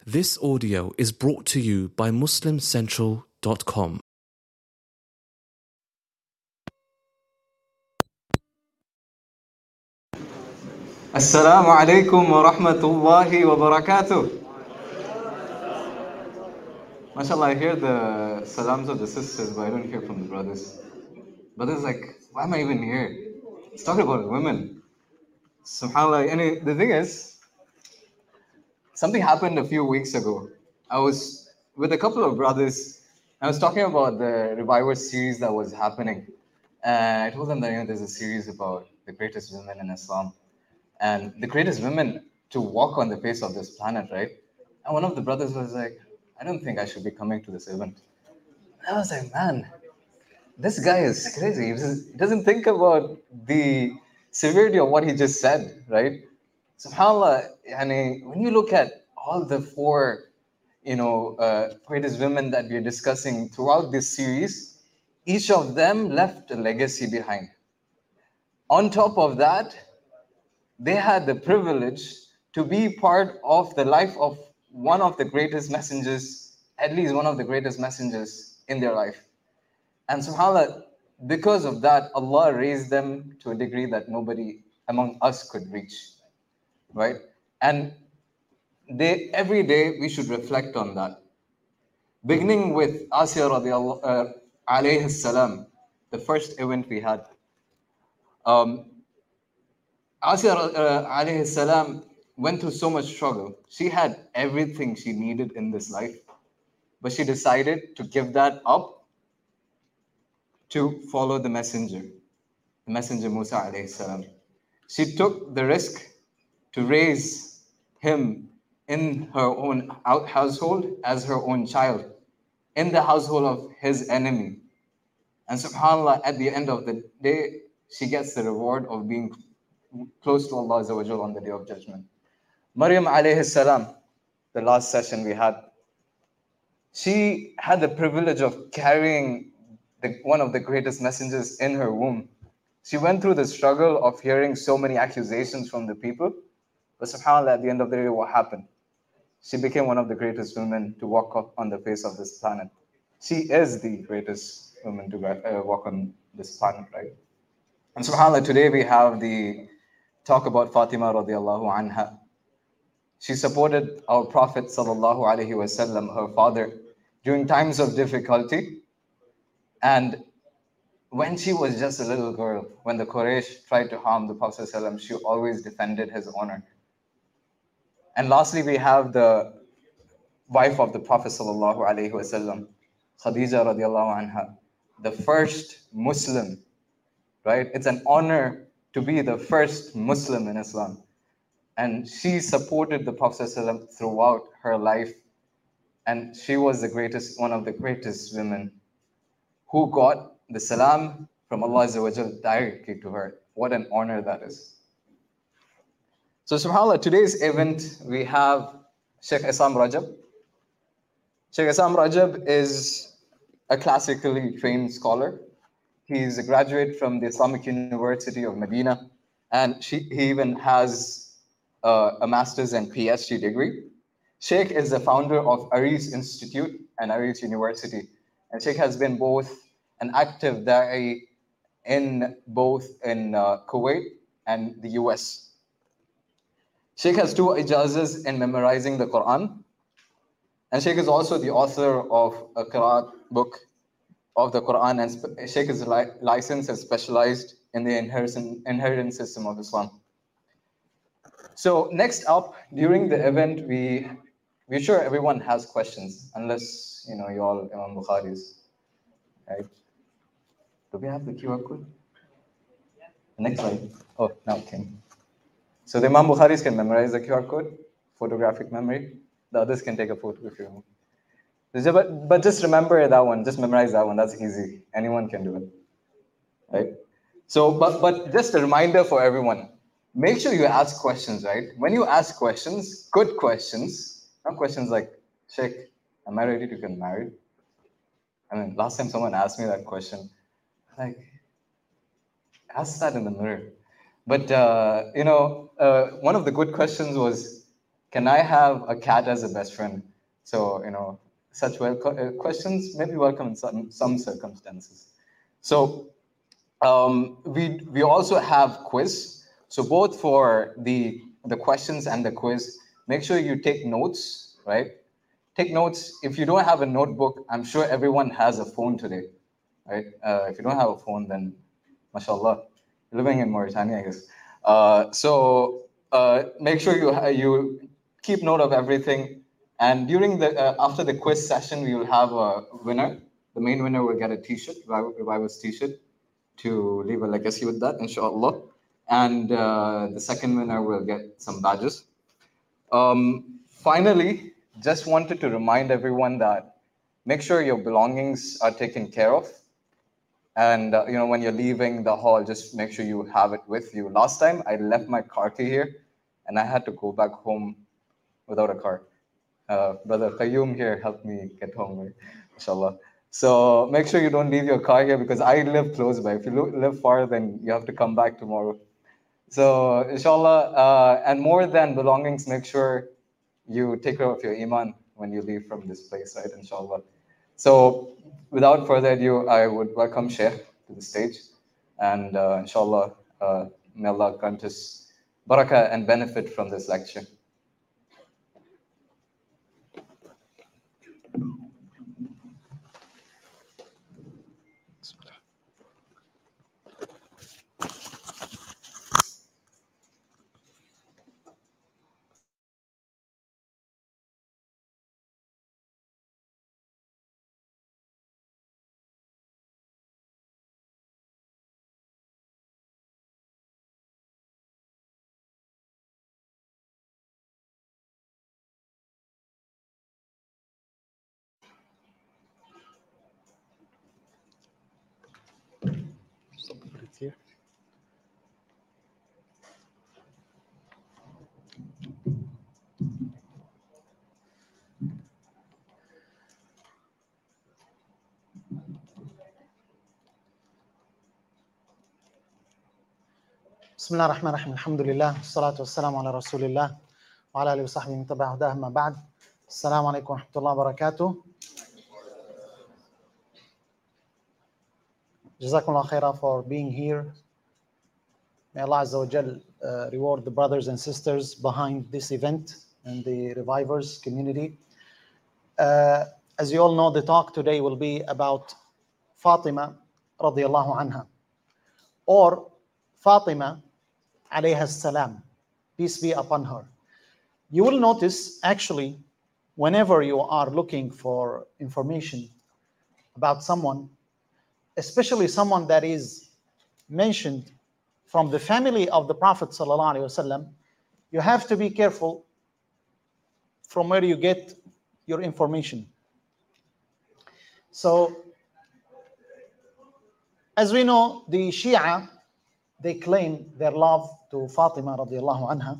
This audio is brought to you by MuslimCentral.com. Assalamu alaikum wa rahmatullahi wa barakatuh. MashaAllah, I hear the salams of the sisters, but I don't hear from the brothers. Brothers like, why am I even here? Let's talk about women. SubhanAllah, and the thing is, something happened a few weeks ago. I was with a couple of brothers. I was talking about the Reviver series that was happening. And I told them that there's a series about the greatest women in Islam. And the greatest women to walk on the face of this planet, right? And one of the brothers was like, I don't think I should be coming to this event. And I was like, man, this guy is crazy. He doesn't think about the severity of what he just said, right? SubhanAllah, when you look at all the four, greatest women that we're discussing throughout this series, each of them left a legacy behind. On top of that, they had the privilege to be part of the life of one of the greatest messengers, at least one of the greatest messengers in their life. And subhanAllah, because of that, Allah raised them to a degree that nobody among us could reach, right? And every day we should reflect on that. Beginning with Asya radiallahu alayhi salam, the first event we had. Asya alayhi salam went through so much struggle. She had everything she needed in this life, but she decided to give that up to follow the messenger Musa alayhi salam. She took the risk to raise him in her own household as her own child, in the household of his enemy. And subhanAllah, at the end of the day, she gets the reward of being close to Allah Azza wa Jal on the Day of Judgment. Maryam alayhi salam, the last session we had, she had the privilege of carrying one of the greatest messengers in her womb. She went through the struggle of hearing so many accusations from the people, but subhanAllah, at the end of the day, what happened? She became one of the greatest women to walk up on the face of this planet. She is the greatest woman to walk on this planet, right? And subhanAllah, today we have the talk about Fatima radiallahu anha. She supported our Prophet sallallahu alaihi wasallam, her father, during times of difficulty. And when she was just a little girl, when the Quraysh tried to harm the Prophet sallallahu, she always defended his honor. And lastly, we have the wife of the Prophet sallallahu alaihi wasallam, Khadija radiallahu anha, the first Muslim, right? It's an honor to be the first Muslim in Islam. And she supported the Prophet ﷺ throughout her life. And she was one of the greatest women who got the salam from Allah Azza wa Jal directly to her. What an honor that is. So subhanAllah, today's event, we have Sheikh Isam Rajab. Sheikh Isam Rajab is a classically trained scholar. He's a graduate from the Islamic University of Medina. And he even has a master's and PhD degree. Sheikh is the founder of Aris Institute and Aris University. And Sheikh has been both an active da'i in Kuwait and the US. Sheikh has 2 ijazas in memorizing the Quran. And Sheikh is also the author of a Qur'an book of the Quran. And Sheikh is licensed and specialized in the inheritance system of Islam. So next up, during the event, we're sure everyone has questions, unless you all Imam Bukharis, right? Do we have the QR code? Next slide. Oh, now it came. So the Imam Bukharis can memorize the QR code, photographic memory. The others can take a photo if you want. But just remember that one. Just memorize that one. That's easy. Anyone can do it, right? So, but just a reminder for everyone. Make sure you ask questions, right? When you ask questions, good questions, not questions like, Sheikh, am I ready to get married? I mean, last time someone asked me that question, like, ask that in the mirror. But, one of the good questions was, can I have a cat as a best friend? So, such questions may be welcome in some circumstances. So, we also have quiz. So both for the questions and the quiz, make sure you take notes, right? Take notes. If you don't have a notebook, I'm sure everyone has a phone today, right? If you don't have a phone, then mashallah, you're living in Mauritania, I guess. Make sure you keep note of everything. And during the after the quiz session, we will have a winner. The main winner will get a T-shirt, Revival's T-shirt, to leave a legacy with that, inshallah. And the second winner will get some badges. Finally, just wanted to remind everyone that make sure your belongings are taken care of. And when you're leaving the hall, just make sure you have it with you. Last time I left my car key here, and I had to go back home without a car. Brother Qayyum here helped me get home, right? Inshallah. So make sure you don't leave your car here, because I live close by. If you live far, then you have to come back tomorrow. So inshallah, and more than belongings, make sure you take care of your iman when you leave from this place, right? Inshallah. So without further ado, I would welcome Sheikh to the stage, and inshallah, may Allah grant us barakah and benefit from this lecture. Here. بسم الله الرحمن الرحيم الحمد لله والصلاة والسلام على رسول الله وعلى آله وصحبه من تبع هداه أما بعد السلام عليكم ورحمة الله وبركاته. Jazakumullah khaira for being here. May Allah Azza wa Jal reward the brothers and sisters behind this event and the Revivers community. As you all know, the talk today will be about Fatima radiyallahu anha, or Fatima alayha salam, peace be upon her. You will notice, actually, whenever you are looking for information about someone, especially someone that is mentioned from the family of the Prophet sallallahu alaihi wasallam, you have to be careful from where you get your information. So, as we know, the Shia, they claim their love to Fatima radiallahu anha,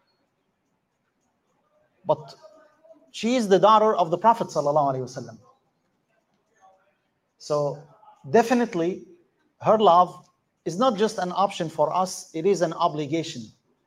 but she is the daughter of the Prophet sallallahu alaihi wasallam. So definitely her love is not just an option for us, it is an obligation.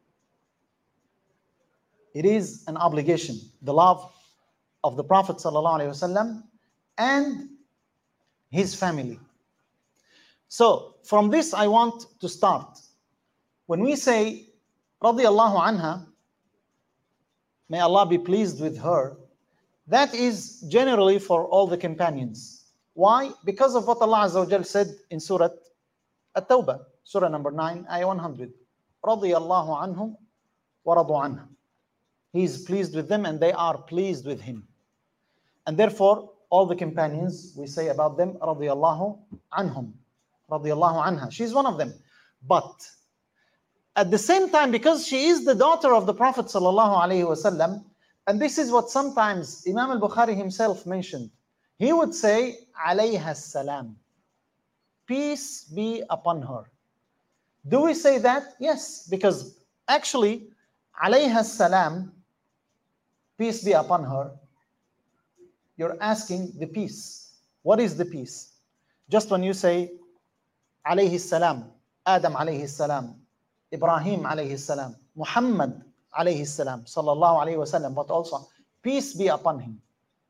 It is an obligation, the love of the Prophet sallallahu alaihi wasallam and his family. So from this I want to start. When we say radiyallahu anha, may Allah be pleased with her, that is generally for all the companions. Why? Because of what Allah Azza wa Jal said in Surah At-Tawbah, Surah number 9, Ayah 100. Radiyallahu anhum wa radu anha. He is pleased with them and they are pleased with him. And therefore, all the companions, we say about them, radiyallahu anhum, radiyallahu anha. She's one of them. But at the same time, because she is the daughter of the Prophet sallallahu alaihi wasallam, and this is what sometimes Imam al-Bukhari himself mentioned, he would say, alayha salam, peace be upon her. Do we say that? Yes, because actually, alayha salam, peace be upon her, you're asking the peace. What is the peace? Just when you say, alayhi salam, Adam alayhi salam, Ibrahim alayhi salam, Muhammad alayhi salam, sallallahu alayhi wasallam, but also peace be upon him.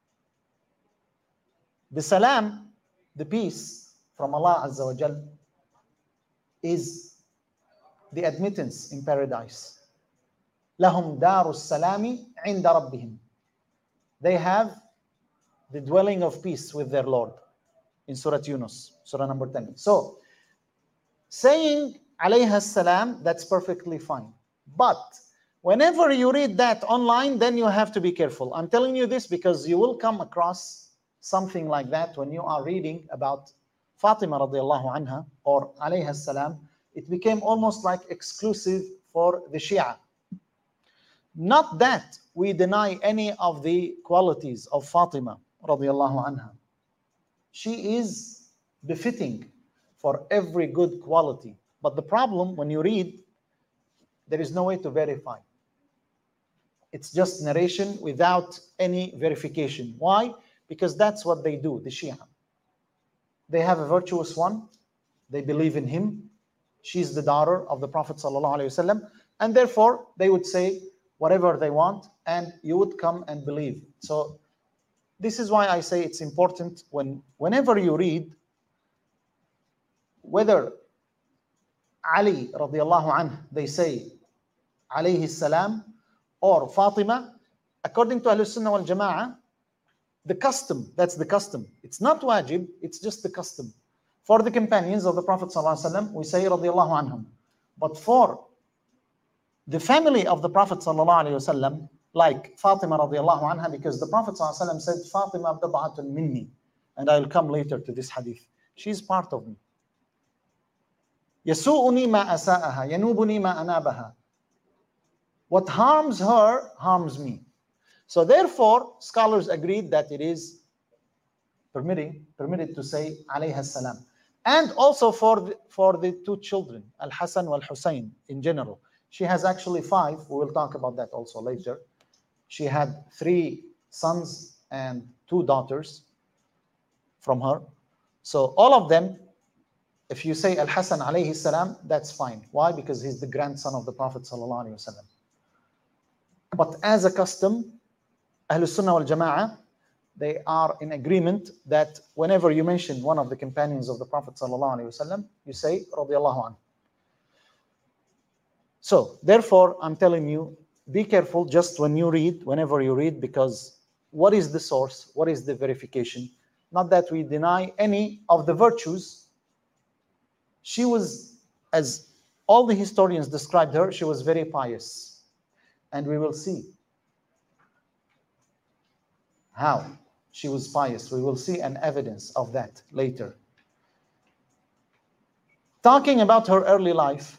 The salam, the peace from Allah Azza wa Jal, is the admittance in paradise. لهم دار السلام عند ربهم. They have the dwelling of peace with their Lord in Surah Yunus, Surah number 10. So, saying alayha salam, that's perfectly fine. But whenever you read that online, then you have to be careful. I'm telling you this because you will come across something like that when you are reading about Fatima radiallahu anha or alayha salam. It became almost like exclusive for the Shia. Not that we deny any of the qualities of Fatima radiallahu anha. She is befitting for every good quality. But the problem, when you read, there is no way to verify. It's just narration without any verification. Why? Because that's what they do, the Shia. They have a virtuous one. They believe in him. She's the daughter of the Prophet ﷺ, and therefore they would say whatever they want, and you would come and believe. So this is why I say it's important whenever you read, whether Ali radiallahu anhu, they say alayhi salam, or Fatima, according to Ahlul Sunnah wal Jama'ah, the custom, that's the custom. It's not wajib, it's just the custom. For the companions of the Prophet ﷺ, we say radiallahu anhum. But for the family of the Prophet ﷺ, like Fatima radiallahu anha, because the Prophet ﷺ said, Fatima bid'atun minni, and I will come later to this hadith. She's part of me. يسوءني ما أساءها ينوبني ما أنابها. What harms her harms me. So therefore, scholars agreed that it is permitted to say alayha salam. And also for the two children, Al-Hasan wal-Husayn in general. She has actually 5. We will talk about that also later. She had 3 sons and 2 daughters from her. So all of them, if you say Al-Hasan alayhi salam, that's fine. Why? Because he's the grandson of the Prophet sallallahu alayhi wasallam. But as a custom, Ahlul Sunnah wal Jama'ah, they are in agreement that whenever you mention one of the companions of the Prophet ﷺ, you say radiyallahu anhu. So therefore, I'm telling you, be careful just whenever you read, because what is the source? What is the verification? Not that we deny any of the virtues. She was, as all the historians described her, she was very pious. And we will see how she was pious. We will see an evidence of that later. Talking about her early life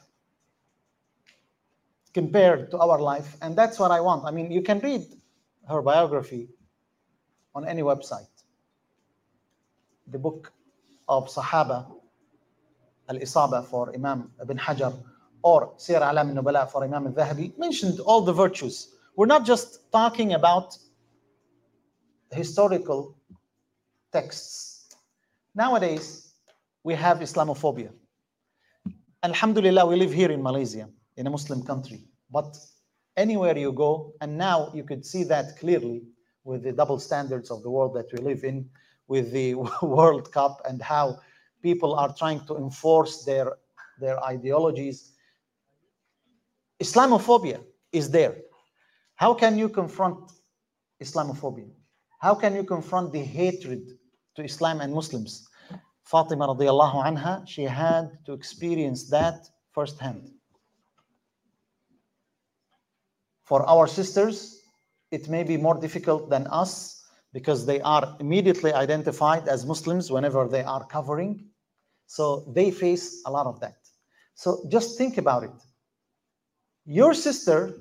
compared to our life, and that's what I want. I mean, you can read her biography on any website. The book of Sahaba, Al-Isaba for Imam Ibn Hajar, or Sir Alam al-Nubala for Imam al-Dhahabi, mentioned all the virtues. We're not just talking about historical texts. Nowadays, we have Islamophobia. Alhamdulillah, we live here in Malaysia, in a Muslim country. But anywhere you go, and now you could see that clearly with the double standards of the world that we live in, with the World Cup and how people are trying to enforce their ideologies. Islamophobia is there. How can you confront Islamophobia? How can you confront the hatred to Islam and Muslims? Fatima radiallahu anha, she had to experience that firsthand. For our sisters, it may be more difficult than us because they are immediately identified as Muslims whenever they are covering. So they face a lot of that. So just think about it. Your sister,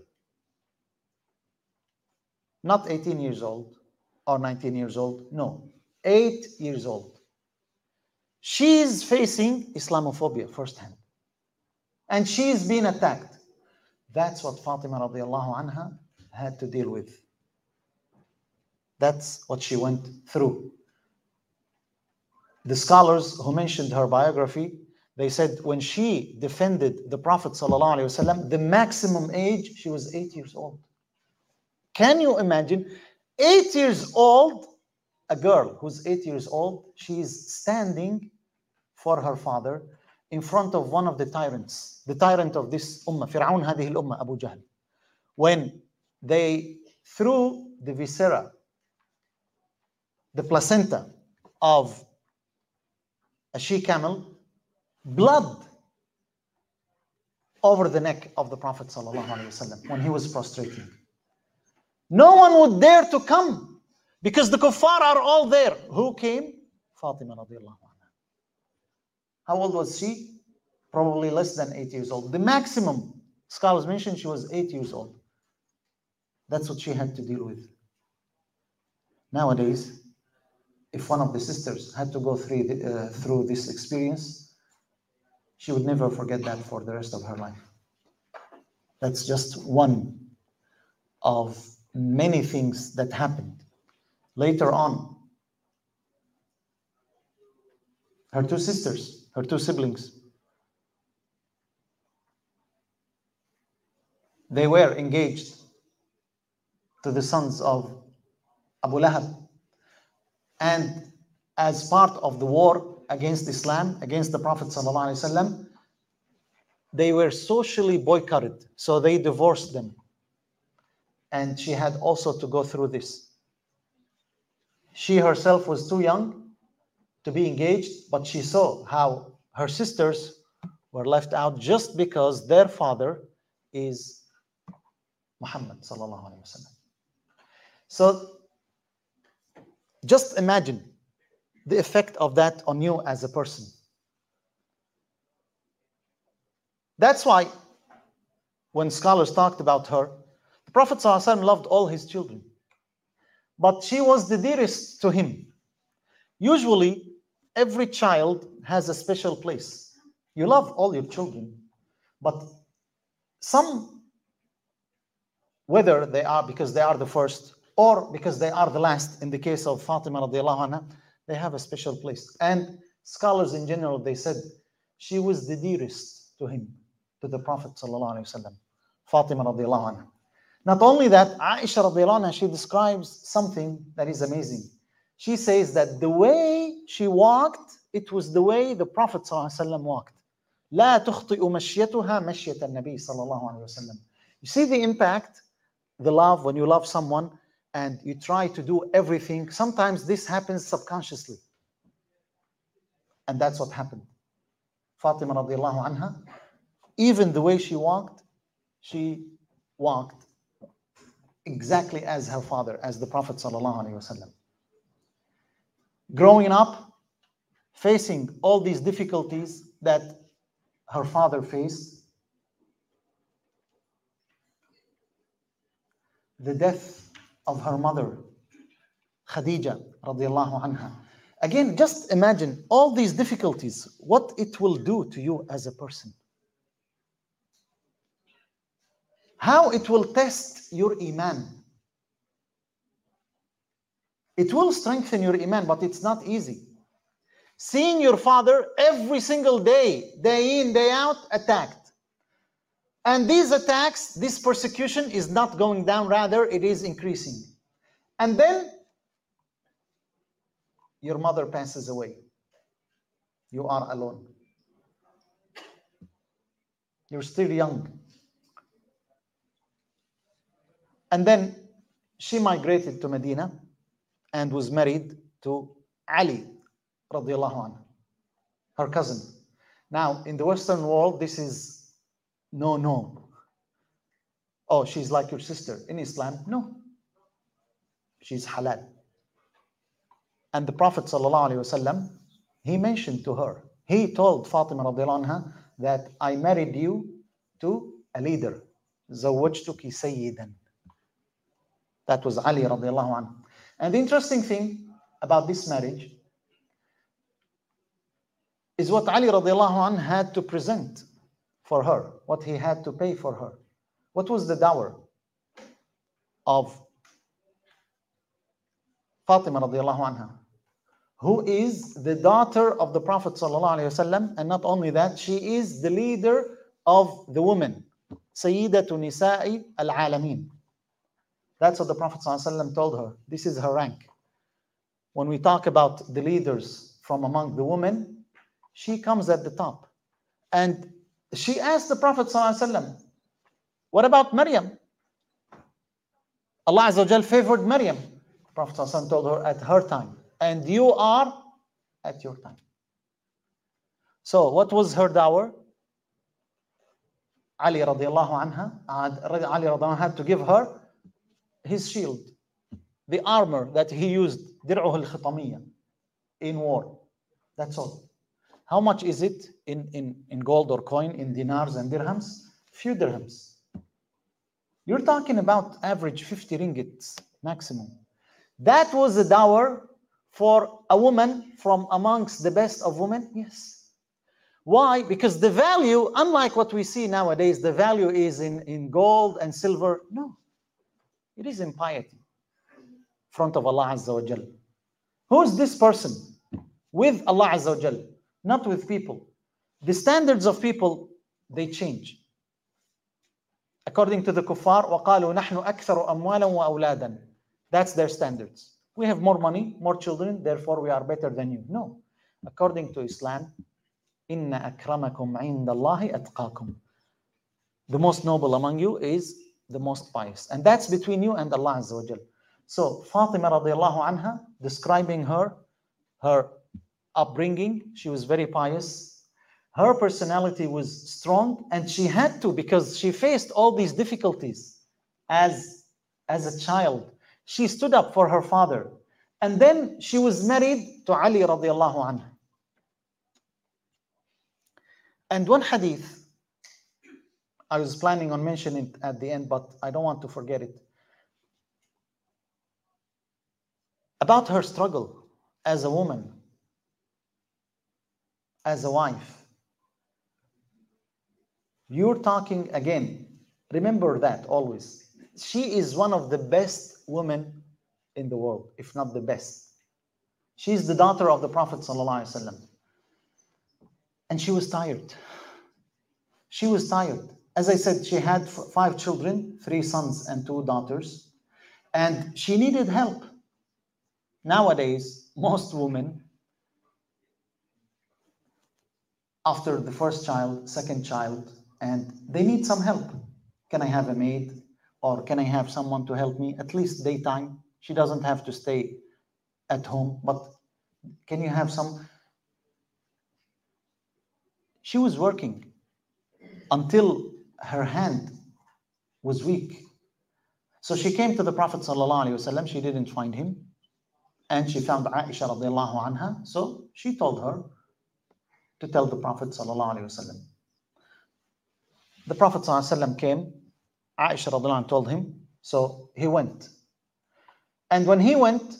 not 18 years old or 19 years old, no, 8 years old. She's facing Islamophobia firsthand. And she's being attacked. That's what Fatima radiallahu anha had to deal with. That's what she went through. The scholars who mentioned her biography, They said when she defended the Prophet ﷺ, the maximum age, she was 8 years old. Can you imagine? 8 years old, a girl who's 8 years old, she's standing for her father in front of one of the tyrants, the tyrant of this ummah, Fir'aun هذه الأمة, Abu Jahl. When they threw the viscera, the placenta of a she-camel, blood over the neck of the Prophet ﷺ when he was prostrating. No one would dare to come because the kuffar are all there. Who came? Fatima radiallahu anha. How old was she? Probably less than 8 years old. The maximum, scholars mention, she was 8 years old. That's what she had to deal with. Nowadays, if one of the sisters had to go through this experience, she would never forget that for the rest of her life. That's just one of many things that happened. Later on, her two sisters, her two siblings, they were engaged to the sons of Abu Lahab. And as part of the war against Islam, against the Prophet ﷺ, they were socially boycotted. So they divorced them. And she had also to go through this. She herself was too young to be engaged, but she saw how her sisters were left out just because their father is Muhammad sallallahu alaihi wasallam. So just imagine the effect of that on you as a person. That's why when scholars talked about her, the Prophet ﷺ loved all his children, but she was the dearest to him. Usually, every child has a special place. You love all your children, but some, whether they are because they are the first or because they are the last, in the case of Fatima radiallahu anha, they have a special place. And scholars in general, they said she was the dearest to him, to the Prophet sallallahu alaihi wasallam, Fatima radiallahu anha. Not only that, Aisha radiallahu anha, she describes something that is amazing. She says that the way she walked, it was the way the Prophet sallallahu alaihi wasallam walked. لا تخطئ مشيتها مشية النبي صلى الله عليه وسلم. You see the impact, the love, when you love someone and you try to do everything. Sometimes this happens subconsciously. And that's what happened. Fatima radiallahu anha, even the way she walked exactly as her father, as the Prophet sallallahu alaihi wasallam. Growing up, facing all these difficulties that her father faced, the death of her mother, Khadija radiallahu anha. Again, just imagine all these difficulties, what it will do to you as a person. How it will test your iman. It will strengthen your iman, but it's not easy. Seeing your father every single day, day in, day out, attacked. And these attacks, this persecution is not going down, rather it is increasing. And then your mother passes away. You are alone. You're still young. And then she migrated to Medina and was married to Ali radiallahu anhu, her cousin. Now, in the Western world, this is no. Oh, she's like your sister. In Islam, no. She's halal. And the Prophet sallallahu alaihi wasallam, he mentioned to her, he told Fatima radiallahu anha that I married you to a leader. زوجتك سيدا. That was Ali radiallahu anhu. And the interesting thing about this marriage is what Ali radiallahu anhu had to present for her, what he had to pay for her. What was the dower of Fatima radiallahu anha, who is the daughter of the Prophet ﷺ, and not only that, she is the leader of the women. Sayyidatu Nisa'i al-Alamin. That's what the Prophet ﷺ told her. This is her rank. When we talk about the leaders from among the women, she comes at the top. And she asked the Prophet ﷺ, what about Maryam? Allah Azza wa Jal favored Maryam. The Prophet ﷺ told her at her time. And you are at your time. So what was her dower? Ali radiallahu anha, Ali radiallahu anha had to give her his shield, the armor that he used, dir'uh al-khitamiyya, in war. That's all. How much is it in gold or coin, in dinars and dirhams? Few dirhams. You're talking about average 50 ringgits maximum. That was a dower for a woman from amongst the best of women? Yes. Why? Because the value, unlike what we see nowadays, the value is in gold and silver. No. It is in piety. In front of Allah Azza wa Jal. Who is this person? With Allah Azza wa Jal, not with people. The standards of people, they change. According to the kuffar, وَقَالُوا نَحْنُ أَكْثَرُ أَمْوَالًا وَأَوْلَادًا. That's their standards. We have more money, more children, therefore we are better than you. No. According to Islam, إِنَّ أَكْرَمَكُمْ عِنْدَ اللَّهِ أَتْقَاكُمْ. The most noble among you is the most pious. And that's between you and Allah Azza wa Jal. So Fatima radiallahu anha, describing her upbringing, she was very pious. Her personality was strong, and she had to, because she faced all these difficulties as a child. She stood up for her father. And then she was married to Ali radiallahu anhu. And one hadith, I was planning on mentioning it at the end, but I don't want to forget it. About her struggle as a woman, as a wife. You're talking again, remember that always. She is one of the best women in the world, if not the best. She's the daughter of the Prophet ﷺ. And she was tired. She was tired. As I said, she had 5 children, 3 sons and 2 daughters. And she needed help. Nowadays, most women, after the first child, second child, and they need some help. Can I have a maid? Or can I have someone to help me? At least daytime. She doesn't have to stay at home, but can you have some? She was working until her hand was weak. So she came to the Prophet ﷺ. She didn't find him. And she found Aisha radiallahu anha. So she told her to tell the Prophet ﷺ. The Prophet ﷺ came. Aisha radiallahu anha told him. So he went. And when he went,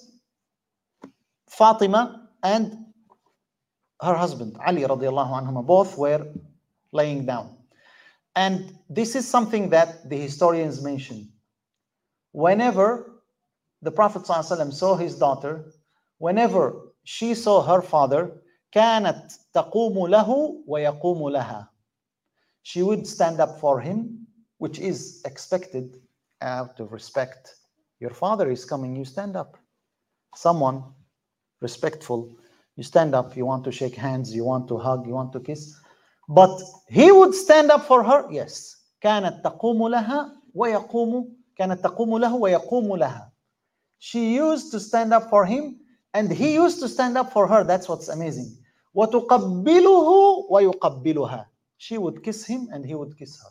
Fatima and her husband, Ali radiallahu anhuma, both were laying down. And this is something that the historians mention. Whenever the Prophet ﷺ saw his daughter, whenever she saw her father, كانت تقوم له ويقوم لها. She would stand up for him, which is expected out of respect. Your father is coming, you stand up. Someone respectful, you stand up, you want to shake hands, you want to hug, you want to kiss. But he would stand up for her, yes. كانت تقوم لها ويقوم كانت تقوم له ويقوم لها. She used to stand up for him, and he used to stand up for her. That's what's amazing. وتقبله ويقبلها. She would kiss him, and he would kiss her.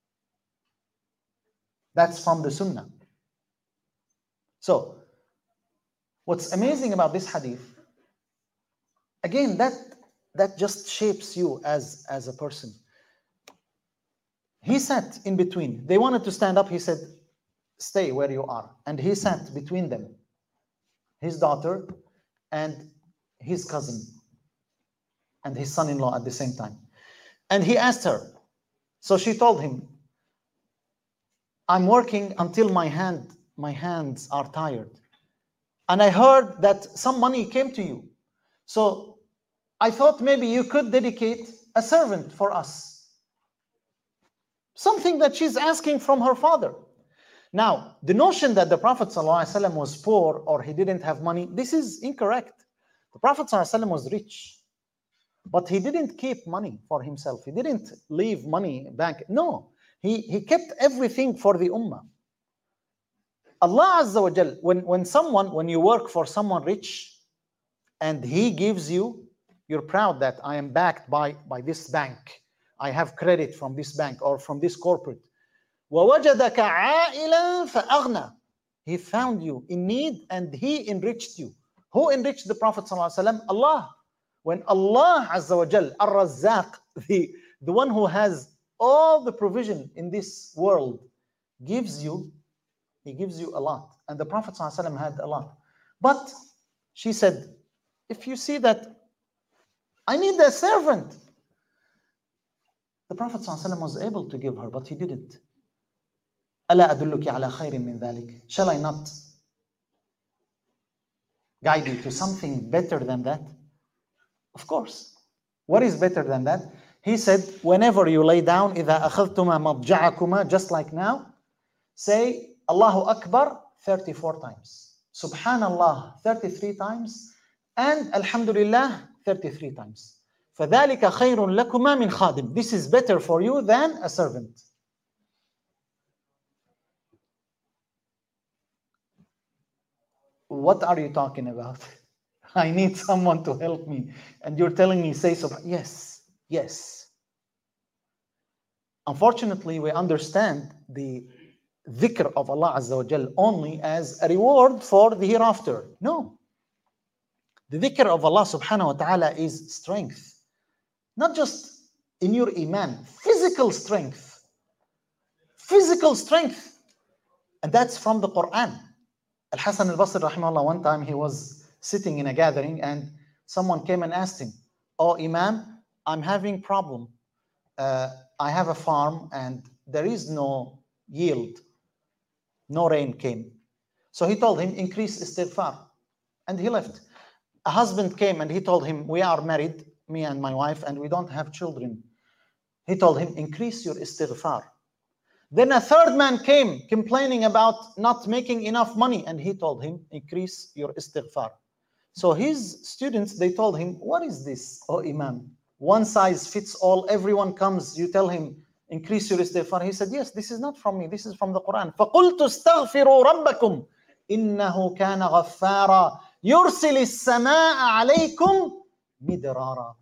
That's from the Sunnah. So, what's amazing about this hadith, again, that just shapes you as a person. He sat in between. They wanted to stand up. He said, stay where you are. And he sat between them, his daughter and his cousin and his son-in-law at the same time. And he asked her. So she told him, I'm working until my hands are tired. And I heard that some money came to you. So I thought maybe you could dedicate a servant for us. Something that she's asking from her father. Now, the notion that the Prophet ﷺ was poor or he didn't have money, this is incorrect. The Prophet ﷺ was rich, but he didn't keep money for himself. He didn't leave money back. No, he kept everything for the ummah. Allah Azza wa Jal, when you work for someone rich and he gives you, you're proud that I am backed by this bank. I have credit from this bank or from this corporate. وَوَجَدَكَ عَائِلًا فَأَغْنَى. He found you in need and he enriched you. Who enriched the Prophet ﷺ? Allah. When Allah Azza wa Jal, Ar-Razzaq, the one who has all the provision in this world, gives you, he gives you a lot. And the Prophet ﷺ had a lot. But she said, if you see that I need a servant, the Prophet ﷺ was able to give her, but he didn't. ألا أدلك على خير من ذلك? Shall I not guide you to something better than that? Of course. What is better than that? He said, whenever you lay down, إذا أخذتما مضجعكما, just like now, say Allahu Akbar 34 times, Subhanallah 33 times, and Alhamdulillah 33 times. فذلك خير لكما من خادم. This is better for you than a servant. What are you talking about? I need someone to help me. And you're telling me, say so. Yes, yes. Unfortunately, we understand the dhikr of Allah Azza wa Jal only as a reward for the hereafter. No. The dhikr of Allah subhanahu wa ta'ala is strength. Not just in your iman, physical strength. Physical strength. And that's from the Quran. Al-Hasan al-Basri rahimahullah, one time he was sitting in a gathering and someone came and asked him, "Oh Imam, I'm having problem. I have a farm and there is no yield. No rain came." So he told him, increase istighfar. And he left. A husband came and he told him, we are married, me and my wife, and we don't have children. He told him, increase your istighfar. Then a third man came complaining about not making enough money, and he told him, increase your istighfar. So his students, they told him, what is this, oh Imam? One size fits all, everyone comes, you tell him, increase your istighfar. He said, yes, this is not from me, this is from the Quran. فَقُلْتُ اسْتَغْفِرُوا رَبَّكُمْ إِنَّهُ كَانَ غَفَّارًا يُرْسِلِ السَّمَاءَ عَلَيْكُمْ مِدْرَارًا.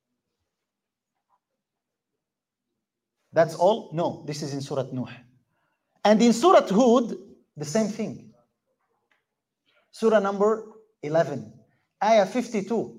That's all? No, this is in Surah Nuh. And in Surah Hud, the same thing. Surah number 11, Ayah 52.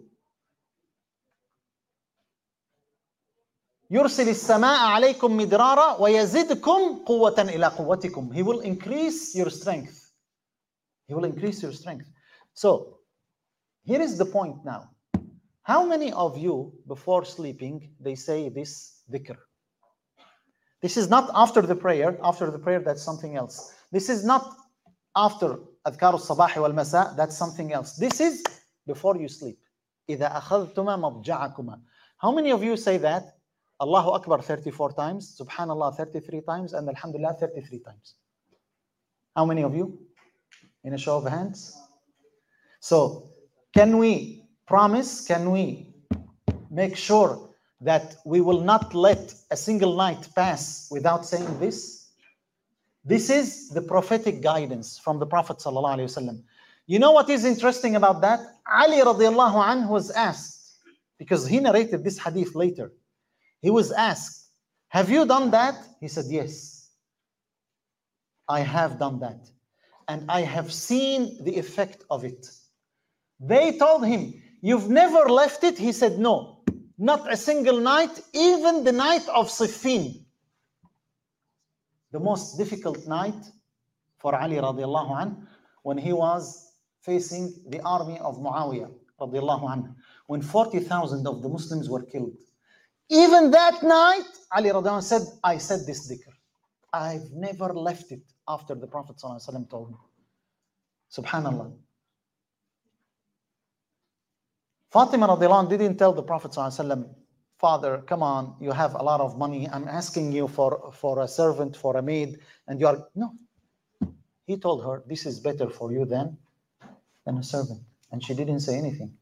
يُرْسِلِ السَّمَاءَ عَلَيْكُمْ مِدْرَارًا وَيَزِدْكُمْ قُوَّةً إِلَى قُوَّتِكُمْ. He will increase your strength. He will increase your strength. So, here is the point now. How many of you, before sleeping, they say this dhikr? This is not after the prayer. After the prayer, that's something else. This is not after أذكار الصباح والمساء, that's something else. This is before you sleep. إذا أخذتما مضجعكما. How many of you say that? Allahu Akbar 34 times, Subhanallah 33 times, and Alhamdulillah 33 times. How many of you? In a show of hands. So, can we promise, can we make sure that we will not let a single night pass without saying this? This is the prophetic guidance from the Prophet ﷺ. You know what is interesting about that? Ali radiallahu anhu was asked, because he narrated this hadith later. He was asked, have you done that? He said, yes, I have done that. And I have seen the effect of it. They told him, you've never left it? He said, no, not a single night, even the night of Siffin. The most difficult night for Ali radiallahu anhu, when he was facing the army of Muawiyah radiallahu anhu, when 40,000 of the Muslims were killed. Even that night, Ali radiallahu anhu said, I said this dhikr. I've never left it after the Prophet ﷺ told me. Subhanallah. Fatima radiallahu anha didn't tell the Prophet ﷺ, Father, come on, you have a lot of money. I'm asking you for a servant, for a maid, and you are... No. He told her, this is better for you than a servant. And she didn't say anything.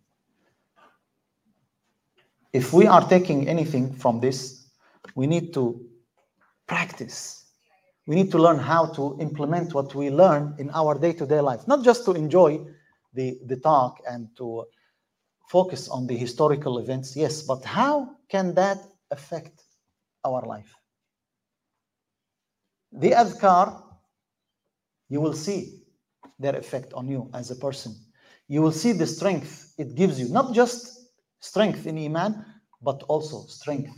If we are taking anything from this, we need to practice. We need to learn how to implement what we learn in our day-to-day life, not just to enjoy the talk and to focus on the historical events, yes, but how can that affect our life? The adhkar, you will see their effect on you as a person. You will see the strength it gives you, not just strength in Iman, but also strength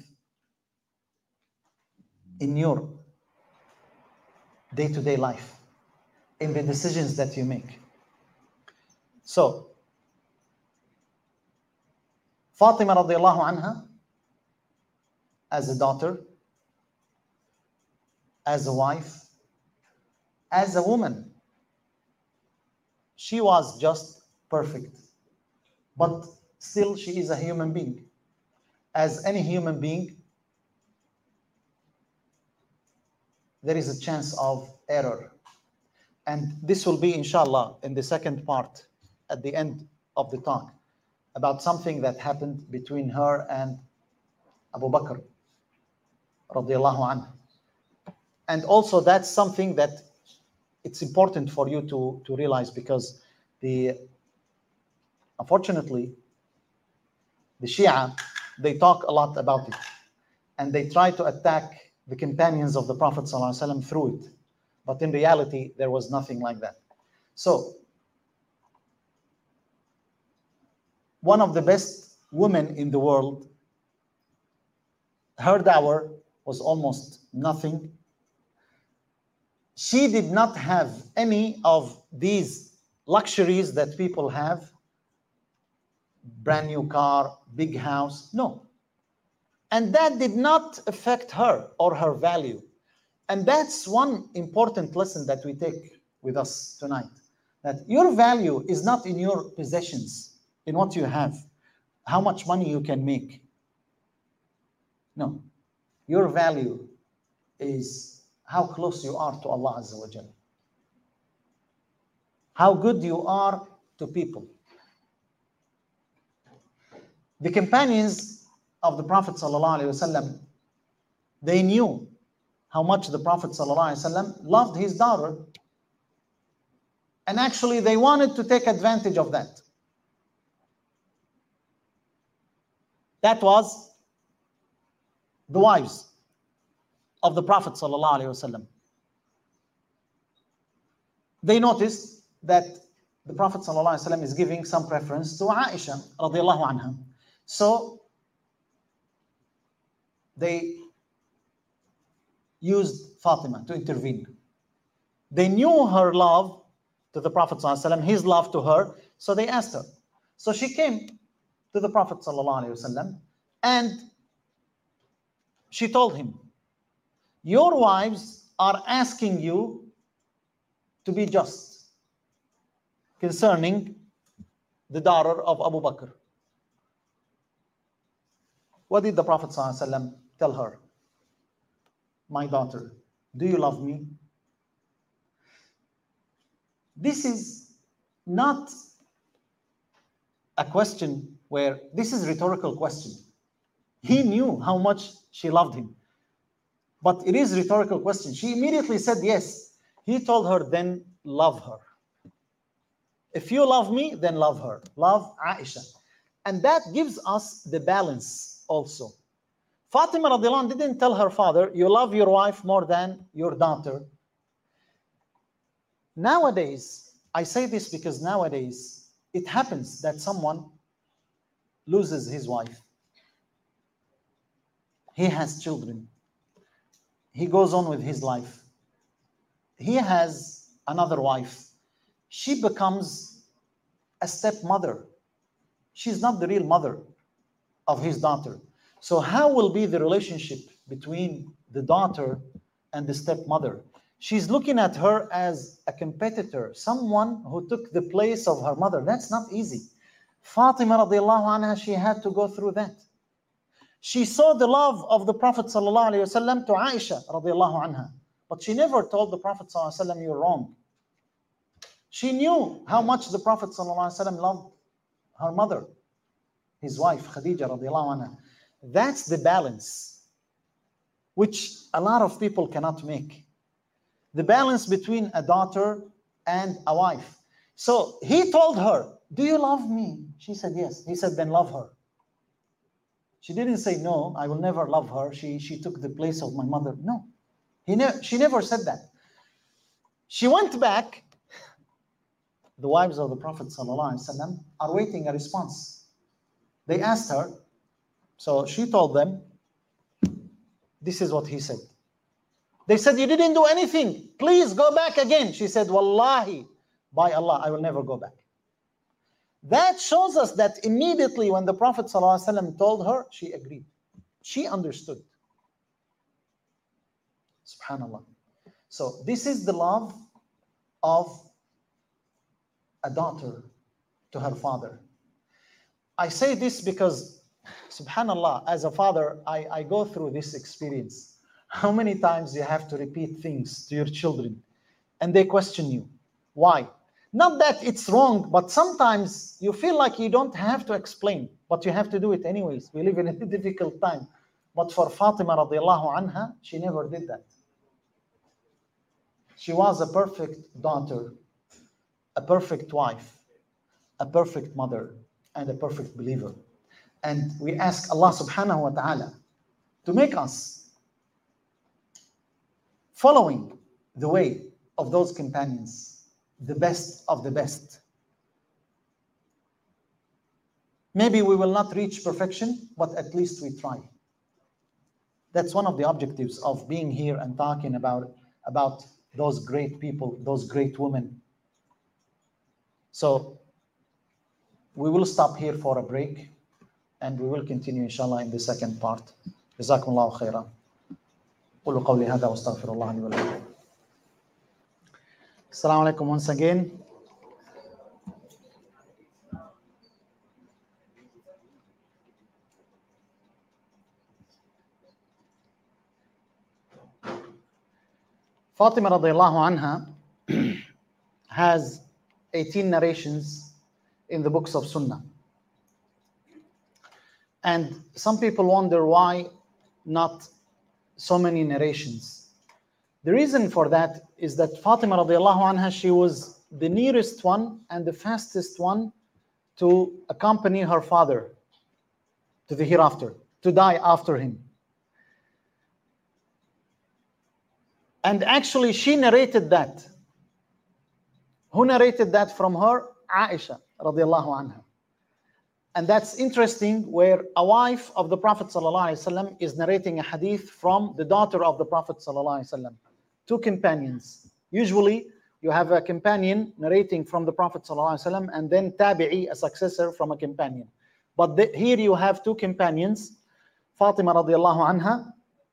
in your day-to-day life, in the decisions that you make. So, Fatima radiallahu anha, as a daughter, as a wife, as a woman, she was just perfect. But still, she is a human being. As any human being, there is a chance of error. And this will be, inshallah, in the second part, at the end of the talk, about something that happened between her and Abu Bakr, radiallahu anhu. And also that's something that it's important for you to realize, because unfortunately, the Shia, they talk a lot about it. And they try to attack the companions of the Prophet ﷺ through it. But in reality, there was nothing like that. So, one of the best women in the world, her dower was almost nothing. She did not have any of these luxuries that people have. Brand new car, big house, no. And that did not affect her or her value. And that's one important lesson that we take with us tonight. That your value is not in your possessions, in what you have, how much money you can make. No. Your value is how close you are to Allah Azza wa Jalla. How good you are to people. The companions of the Prophet ﷺ, they knew how much the Prophet ﷺ loved his daughter. And actually, they wanted to take advantage of that. That was the wives of the Prophet ﷺ. They noticed that the Prophet ﷺ is giving some preference to Aisha radiallahu anha. So they used Fatima to intervene. They knew her love to the Prophet ﷺ, his love to her, so they asked her. So she came to the Prophet ﷺ and she told him, your wives are asking you to be just concerning the daughter of Abu Bakr. What did the Prophet ﷺ tell her? My daughter, do you love me? This is not a question where, this is a rhetorical question. He knew how much she loved him. But it is a rhetorical question. She immediately said yes. He told her, then love her. If you love me, then love her. Love Aisha. And that gives us the balance also. Fatima radiallahu anha didn't tell her father, you love your wife more than your daughter. Nowadays, I say this because nowadays, it happens that someone loses his wife. He has children. He goes on with his life. He has another wife. She becomes a stepmother. She's not the real mother of his daughter. So how will be the relationship between the daughter and the stepmother? She's looking at her as a competitor, someone who took the place of her mother. That's not easy. Fatima radiallahu anha, she had to go through that. She saw the love of the Prophet sallallahu alaihi wasallam to Aisha radiallahu anha, but she never told the Prophet sallallahu alaihi wasallam, you're wrong. She knew how much the Prophet sallallahu alaihi wasallam loved her mother, his wife Khadija radiallahu anha. That's the balance which a lot of people cannot make. The balance between a daughter and a wife. So he told her, do you love me? She said yes. He said, then love her. She didn't say, no, I will never love her. She took the place of my mother. No, she never said that. She went back. The wives of the Prophet ﷺ are waiting a response. They asked her, so she told them, this is what he said. They said, you didn't do anything. Please go back again. She said, Wallahi, by Allah, I will never go back. That shows us that immediately when the Prophet ﷺ told her, she agreed. She understood. Subhanallah. So this is the love of a daughter to her father. I say this because, subhanallah, as a father, I go through this experience. How many times you have to repeat things to your children and they question you. Why? Not that it's wrong, but sometimes you feel like you don't have to explain, but you have to do it anyways. We live in a difficult time. But for Fatima radiallahu anha, she never did that. She was a perfect daughter, a perfect wife, a perfect mother, and a perfect believer. And we ask Allah subhanahu wa ta'ala to make us following the way of those companions, the best of the best. Maybe we will not reach perfection, but at least we try. That's one of the objectives of being here and talking about those great people, those great women. So we will stop here for a break and we will continue inshallah in the second part. Jazakumullahu khairan. قولوا قولي هذا واستغفر الله لي ولكم. Assalamu alaikum once again. Fatima radiallahu anha has 18 narrations in the books of Sunnah. And some people wonder why not so many narrations. The reason for that is that Fatima radiallahu anha, she was the nearest one and the fastest one to accompany her father to the hereafter, to die after him. And actually she narrated that. Who narrated that from her? Aisha radiallahu anha. And that's interesting, where a wife of the Prophet ﷺ is narrating a hadith from the daughter of the Prophet ﷺ. Two companions. Usually you have a companion narrating from the Prophet ﷺ and then tabi'i, a successor from a companion. But here you have two companions, Fatima radiallahu anha.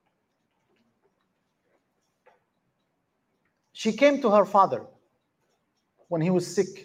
She came to her father when he was sick.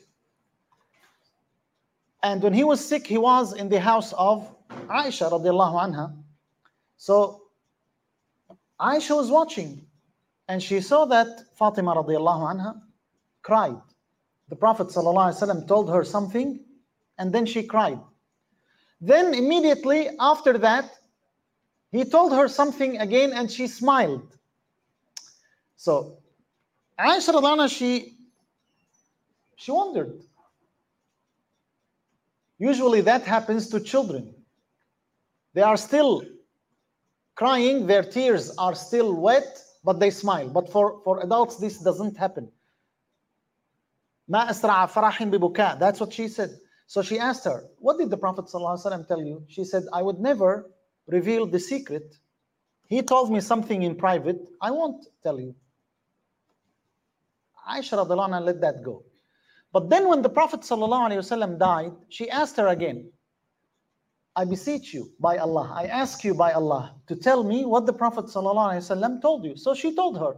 And when he was sick, he was in the house of Aisha radiallahu anha. So Aisha was watching and she saw that Fatima radiallahu anha cried. The Prophet ﷺ told her something and then she cried. Then immediately after that, he told her something again and she smiled. So Aisha radiallahu anha, she wondered. Usually that happens to children. They are still crying, their tears are still wet, but they smile. But for adults, this doesn't happen. ما أسرع فرح ببكاء. That's what she said. So she asked her, what did the Prophet ﷺ tell you? She said, I would never reveal the secret. He told me something in private. I won't tell you. Aisha radiallahu anha let that go. But then when the Prophet ﷺ died, she asked her again, I beseech you by Allah, I ask you by Allah to tell me what the Prophet ﷺ told you. So she told her,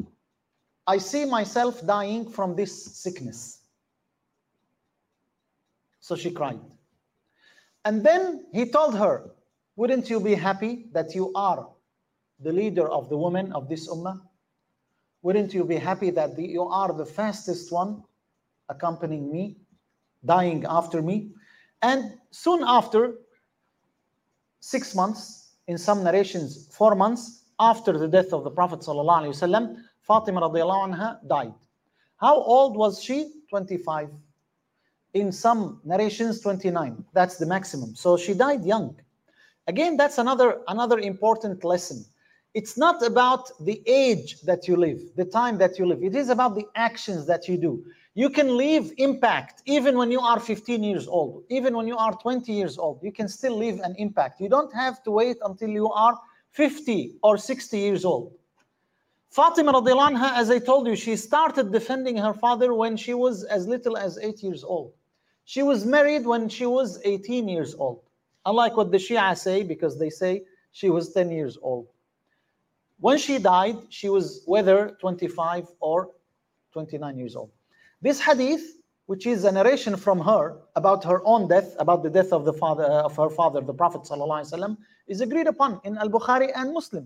I see myself dying from this sickness. So she cried. And then he told her, wouldn't you be happy that you are the leader of the women of this ummah? Wouldn't you be happy that you are the fastest one accompanying me, dying after me? And soon after, 6 months, in some narrations 4 months after the death of the Prophet ﷺ, Fatima radiallahu anha died. How old was she? 25. In some narrations 29. That's the maximum. So she died young. Again, that's another important lesson. It's not about the age that you live, the time that you live. It is about the actions that you do. You can leave impact even when you are 15 years old, even when you are 20 years old. You can still leave an impact. You don't have to wait until you are 50 or 60 years old. Fatima radiallahu anha, as I told you, she started defending her father when she was as little as 8 years old. She was married when she was 18 years old. Unlike what the Shia say, because they say she was 10 years old. When she died, she was whether 25 or 29 years old. This hadith, which is a narration from her about her own death, about the death of the father of her father, the Prophet ﷺ, is agreed upon in Al-Bukhari and Muslim.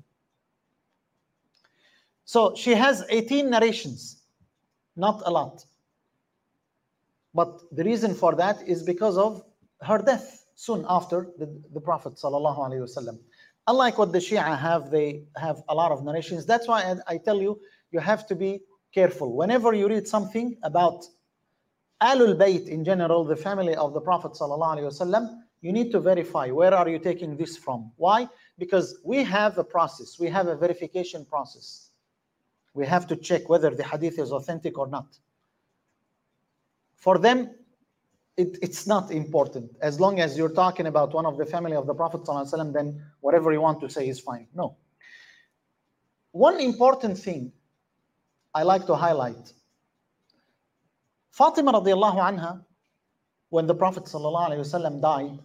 So she has 18 narrations, not a lot. But the reason for that is because of her death soon after the Prophet ﷺ. Unlike what the Shia have, they have a lot of narrations. That's why I tell you, you have to be careful. Whenever you read something about Ahlul Bayt in general, the family of the Prophet ﷺ, you need to verify, where are you taking this from? Why? Because we have a process. We have a verification process. We have to check whether the hadith is authentic or not. For them, it's not important. As long as you're talking about one of the family of the Prophet ﷺ, then whatever you want to say is fine. No. One important thing I like to highlight. Fatima radiallahu anha, when the Prophet ﷺ died,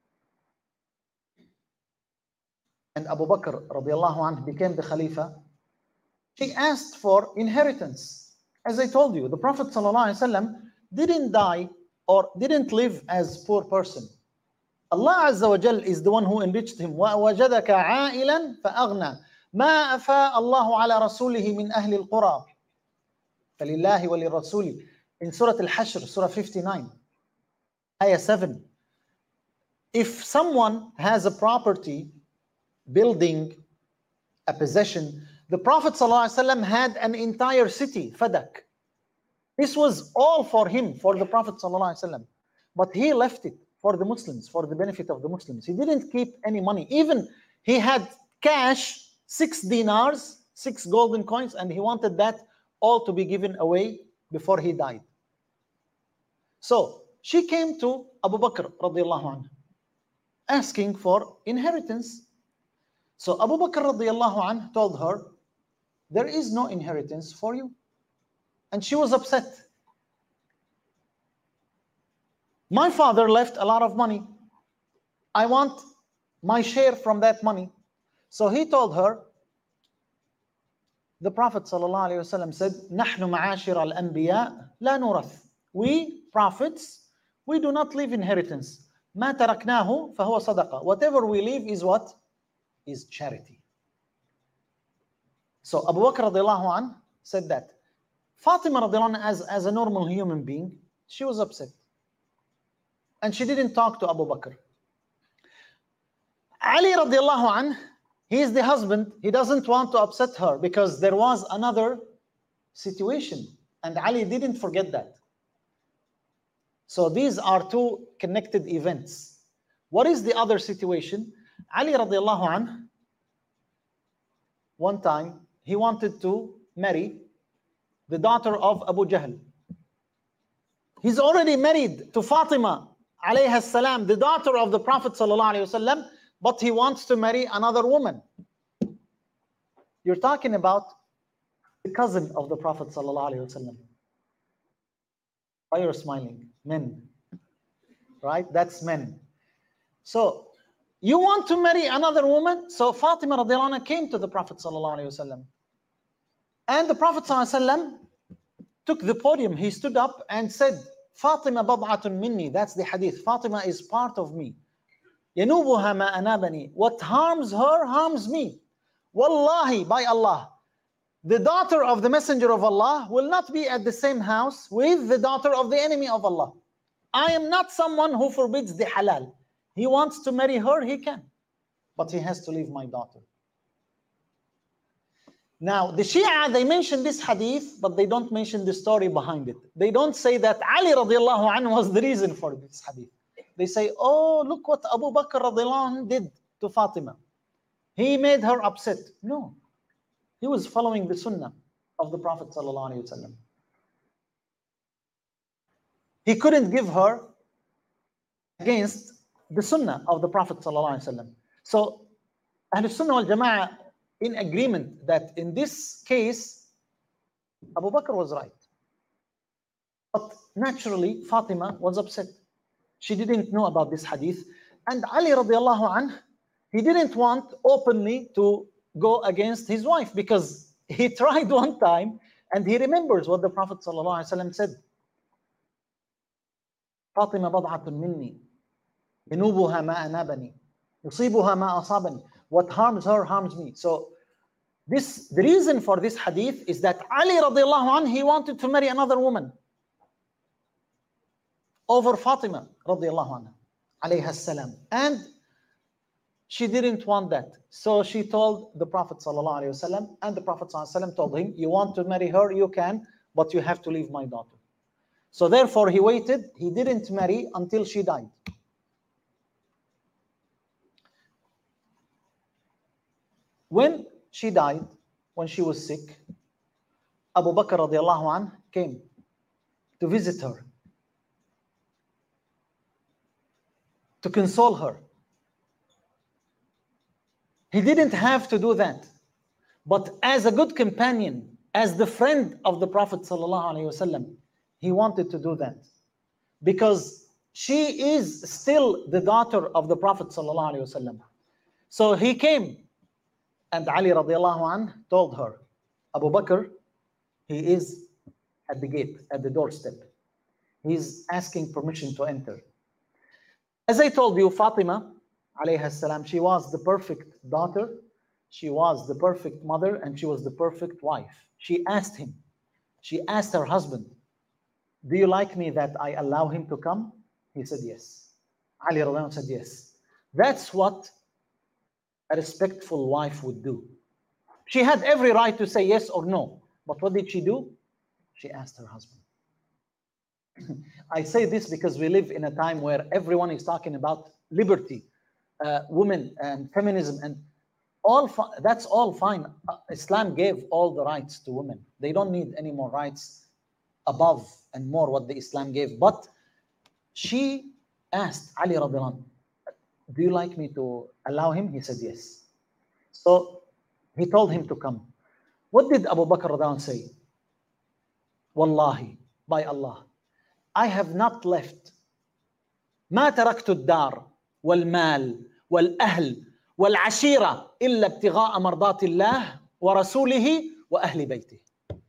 and Abu Bakr radiallahu anhu became the Khalifa, she asked for inheritance. As I told you, the Prophet ﷺ didn't die or didn't live as poor person. Allah Azza wa Jal is the one who enriched him. وَوَجَدَكَ عَائِلًا فَأَغْنَى مَا أَفَاءَ اللَّهُ عَلَى رَسُولِهِ مِنْ أَهْلِ الْقُرَى فَلِلَّهِ وَلِلرَّسُولِ. In Surah Al-Hashr, Surah 59, Ayah 7. If someone has a property, building, a possession, the Prophet ﷺ had an entire city, Fadak. This was all for him, for the Prophet ﷺ. But he left it for the Muslims, for the benefit of the Muslims. He didn't keep any money. Even he had cash, 6 dinars, 6 golden coins, and he wanted that all to be given away before he died. So she came to Abu Bakr radiallahu anhu, asking for inheritance. So Abu Bakr radiallahu anhu told her, there is no inheritance for you. And she was upset. My father left a lot of money. I want my share from that money. So he told her, the Prophet ﷺ said, نَحْنُ مَعَاشِرَ الْأَنْبِيَاء لَا نُورَثْ. We, prophets, we do not leave inheritance. مَا تَرَكْنَاهُ فَهُوَ صَدَقَةٌ. Whatever we leave is what? Is charity. So Abu Bakr radiallahu anh said that. Fatima radiallahu anh, as a normal human being, she was upset. And she didn't talk to Abu Bakr. Ali radiallahu anh, he is the husband. He doesn't want to upset her because there was another situation. And Ali didn't forget that. So these are two connected events. What is the other situation? Ali radiallahu anh, one time, he wanted to marry the daughter of Abu Jahl. He's already married to Fatima alayha salam, the daughter of the Prophet sallallahu alayhi wasallam, but he wants to marry another woman. You're talking about the cousin of the Prophet sallallahu alayhi wasallam. Why you're smiling? Men. Right? That's men. So you want to marry another woman? So Fatima radiallahu anha came to the Prophet sallallahu alayhi wasallam. And the Prophet sallallahu alayhi wasallam took the podium. He stood up and said, Fatima bad'atun minni. That's the hadith. Fatima is part of me. ينوبها ما أنابني. What harms her harms me. Wallahi, by Allah, the daughter of the Messenger of Allah will not be at the same house with the daughter of the enemy of Allah. I am not someone who forbids the halal. He wants to marry her, he can. But he has to leave my daughter. Now, the Shia, they mention this hadith, but they don't mention the story behind it. They don't say that Ali radiallahu anhu was the reason for this hadith. They say, oh, look what Abu Bakr radiallahu anhu did to Fatima. He made her upset. No. He was following the sunnah of the Prophet sallallahu alaihi wasallam. He couldn't give her against the sunnah of the Prophet sallallahu alaihi wasallam. So, Ahlul Sunnah wal Jama'ah in agreement that in this case, Abu Bakr was right. But naturally, Fatima was upset. She didn't know about this hadith. And Ali radiallahu anh, he didn't want openly to go against his wife because he tried one time and he remembers what the Prophet sallallahu alaihi wasallam said. Fatima bad'atun minni. ينوبها ما أنابني. يصيبها ما أصابني. What harms her harms me. So the reason for this hadith is that Ali radiallahu anh, he wanted to marry another woman over Fatima radiallahu anha, alayha salam. And she didn't want that. So she told the Prophet sallallahu alaihi wasallam, and the Prophet sallallahu alaihi wasallam told him, you want to marry her, you can, but you have to leave my daughter. So therefore he waited, he didn't marry until she died. When she died, when she was sick, Abu Bakr radiallahu anh came to visit her, to console her. He didn't have to do that. But as a good companion, as the friend of the Prophet sallallahu alaihi wasallam, he wanted to do that. Because she is still the daughter of the Prophet sallallahu alaihi wasallam. So he came, and Ali radiallahu anh told her, Abu Bakr, he is at the gate, at the doorstep. He's asking permission to enter. As I told you, Fatima, alayha salam, she was the perfect daughter, she was the perfect mother, and she was the perfect wife. She asked him, she asked her husband, do you like me that I allow him to come? He said yes. Ali radiallahu anh said yes. That's what a respectful wife would do. She had every right to say yes or no, but what did she do? She asked her husband. I say this because we live in a time where everyone is talking about liberty, women and feminism, and that's all fine. Islam gave all the rights to women. They don't need any more rights above and more what the Islam gave. But she asked Ali radiallahu anh, do you like me to allow him? He said yes. So he told him to come. What did Abu Bakr radiallahu anh say? Wallahi, by Allah, I have not left. ما تركت الدار والمال والأهل والعشيرة إلا ابتغاء مرضات الله ورسوله وأهل بيته.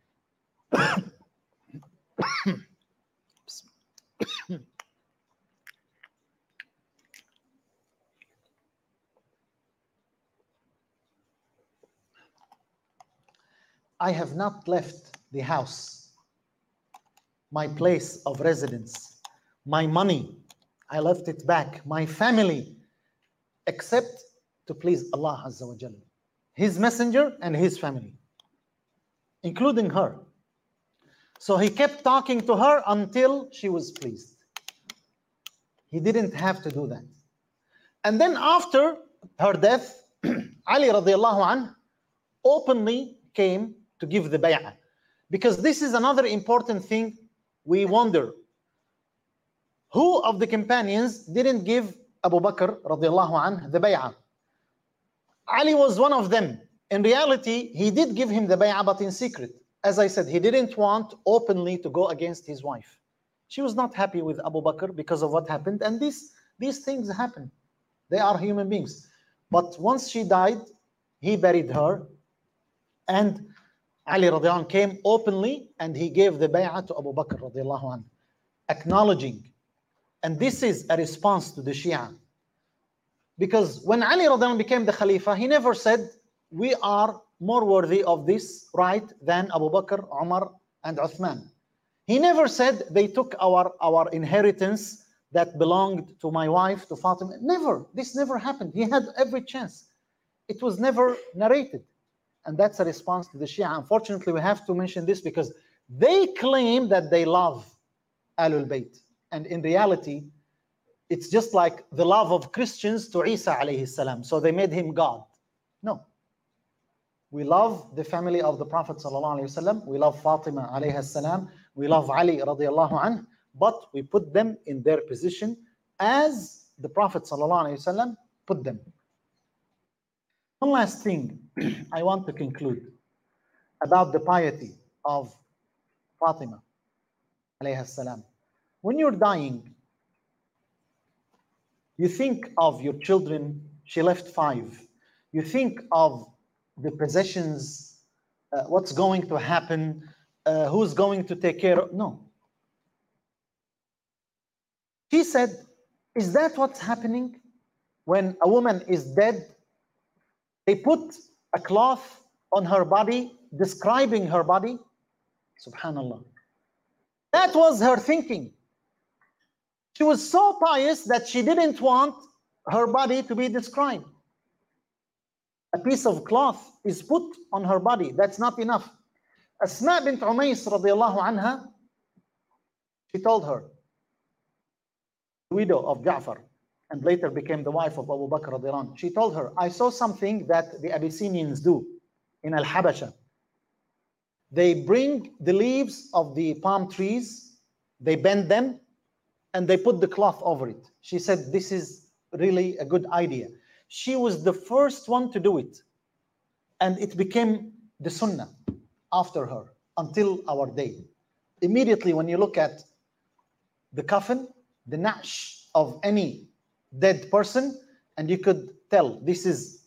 I have not left the house, my place of residence, my money, I left it back, my family, except to please Allah Azza wa Jalla, His messenger and His family, including her. So he kept talking to her until she was pleased. He didn't have to do that. And then after her death, Ali radiallahu anh openly came to give the bay'ah. Because this is another important thing we wonder. Who of the companions didn't give Abu Bakr radiallahu anh the bay'ah? Ali was one of them. In reality, he did give him the bay'ah, but in secret. As I said, he didn't want openly to go against his wife. She was not happy with Abu Bakr because of what happened, and these things happen. They are human beings. But once she died, he buried her, and Ali radiallahu anh came openly and he gave the bay'ah to Abu Bakr radiallahu anh. acknowledging, and this is a response to the Shia. Because when Ali radiallahu anh became the Khalifa, he never said, we are more worthy of this right than Abu Bakr, Umar, and Uthman. He never said they took our inheritance that belonged to my wife, to Fatima. Never. This never happened. He had every chance. It was never narrated. And that's a response to the Shia. Unfortunately, we have to mention this because they claim that they love Ahlul Bayt. And in reality, it's just like the love of Christians to Isa alayhi salam. So they made him God. No. We love the family of the Prophet sallallahu alayhi wasallam. We love Fatima alayhi salam. We love Ali radiallahu anh. But we put them in their position as the Prophet sallallahu alayhi wasallam put them. One last thing I want to conclude about the piety of Fatima alayhi salam. When you're dying, you think of your children. She left 5. You think of the possessions, what's going to happen, who's going to take care of. No. She said, is that what's happening when a woman is dead? They put a cloth on her body, describing her body. Subhanallah. That was her thinking. She was so pious that she didn't want her body to be described. A piece of cloth is put on her body. That's not enough. Asma bint Umays radiallahu anha, she told her, the widow of Ja'far, and later became the wife of Abu Bakr radiallahu anhu. She told her, I saw something that the Abyssinians do in Al-Habasha. They bring the leaves of the palm trees, they bend them, and they put the cloth over it. She said, this is really a good idea. She was the first one to do it. And it became the sunnah after her until our day. Immediately when you look at the coffin, the nash of any dead person, and you could tell this is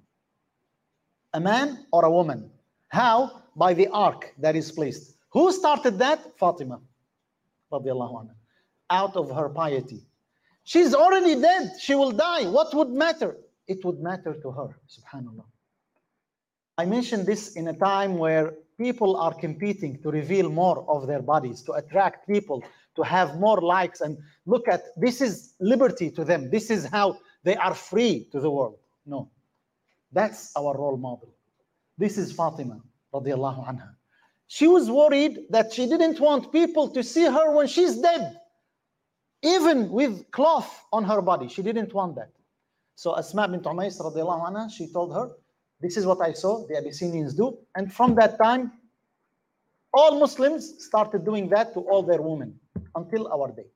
a man or a woman. How? By the ark that is placed. Who started that? Fatima radiallahu anha. Out of her piety. She's already dead. She will die. What would matter? It would matter to her. Subhanallah. I mentioned this in a time where people are competing to reveal more of their bodies, to attract people, to have more likes. And look at, this is liberty to them. This is how they are free to the world. No. That's our role model. This is Fatima radiallahu anha. She was worried that she didn't want people to see her when she's dead. Even with cloth on her body, she didn't want that. So Asma bint Umays radiallahu anha, she told her, this is what I saw the Abyssinians do. And from that time, all Muslims started doing that to all their women until our day.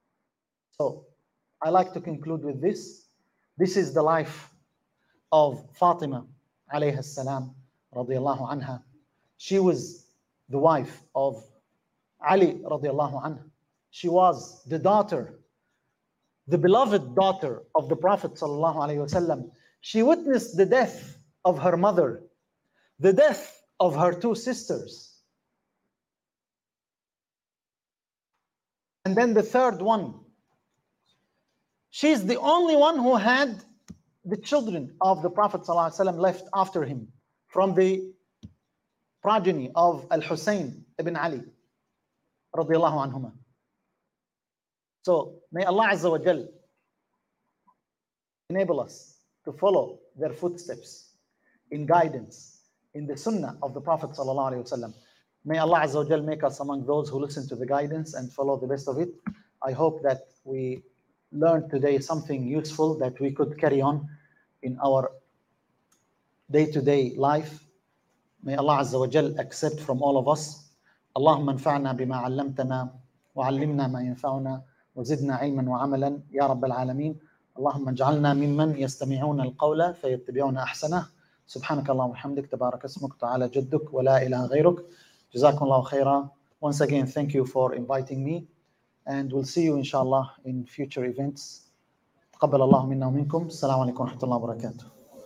So I like to conclude with this. This is the life of Fatima alayha salam radiallahu anha. She was the wife of Ali radiallahu anha. She was the daughter, the beloved daughter of the Prophet sallallahu alaihi wasallam. She witnessed the death of her mother, the death of her 2 sisters. And then the third one. She's the only one who had the children of the Prophet sallallahu alaihi wasallam left after him from the progeny of Al-Hussein ibn Ali radiallahu anhuma. So may Allah Azza wa Jal enable us to follow their footsteps in guidance, in the sunnah of the Prophet sallallahu alaihi wasallam. May Allah Azza wa Jal make us among those who listen to the guidance and follow the best of it. I hope that we learned today something useful that we could carry on in our day-to-day life. May Allah Azza wa Jal accept from all of us. Allahumma anfa'na bima 'allamtana wa 'allimna ma yanfa'una وزدنا علما وعملا يا رب العالمين. اللهم اجعلنا ممن يستمعون القول فيتبعون احسنه. سبحانك اللهم وبحمدك تبارك اسمك تعالى جدك ولا اله غيرك. جزاكم الله خيرا. Once again, thank you for inviting me, and we'll see you inshallah in future events. تقبل الله منا ومنكم. السلام عليكم ورحمة الله وبركاته.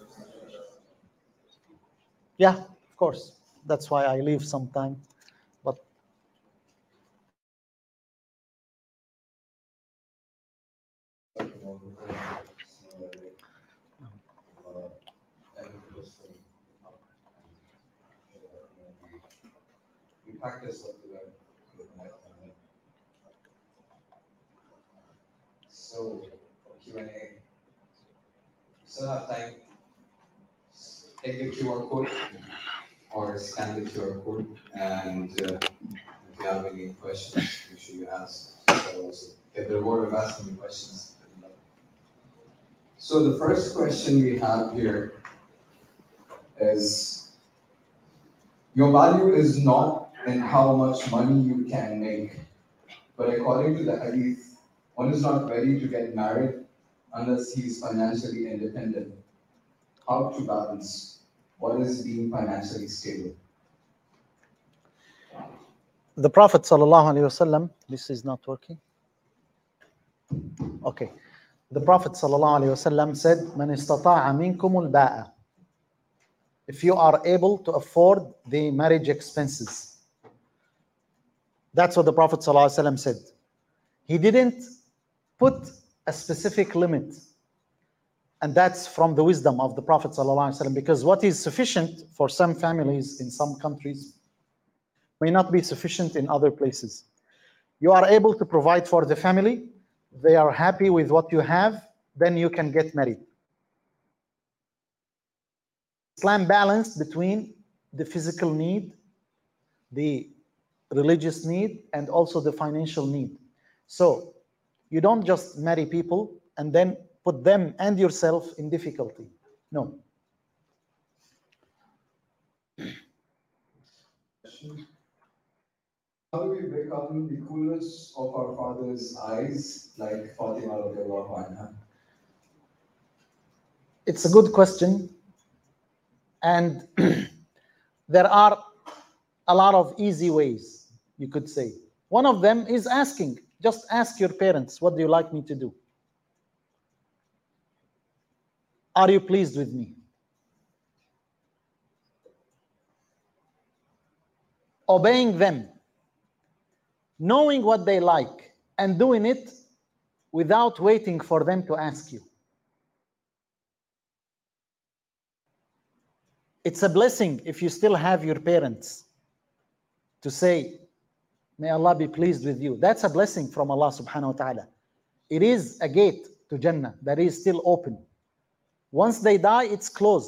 Yeah, of course. That's why I leave some time. We practice what we learn. So, Q&A. Still have time. Take the QR code or scan the QR code, and if you have any questions, make sure you ask. So also get the reward of asking the questions. So the first question we have here is, your value is not in how much money you can make, but according to the hadith, one is not ready to get married unless he is financially independent. How to balance? What is being financially stable? The Prophet ﷺ, this is not working. Okay. The Prophet ﷺ said, "Man istata'a minkum al-ba'a." If you are able to afford the marriage expenses. That's what the Prophet ﷺ said. He didn't put a specific limit. And that's from the wisdom of the Prophet ﷺ, because what is sufficient for some families in some countries may not be sufficient in other places. You are able to provide for the family, they are happy with what you have, then you can get married. Islam balanced between the physical need, the religious need, and also the financial need. So you don't just marry people and then put them and yourself in difficulty. No. How do we become the coolest of our father's eyes, like Fatima radiallahu anha? It's a good question. And there are a lot of easy ways, you could say. One of them is asking. Just ask your parents, what do you like me to do? Are you pleased with me? Obeying them, knowing what they like, and doing it without waiting for them to ask you. It's a blessing if you still have your parents to say, may Allah be pleased with you. That's a blessing from Allah subhanahu wa ta'ala. It is a gate to Jannah that is still open. Once they die, it's closed.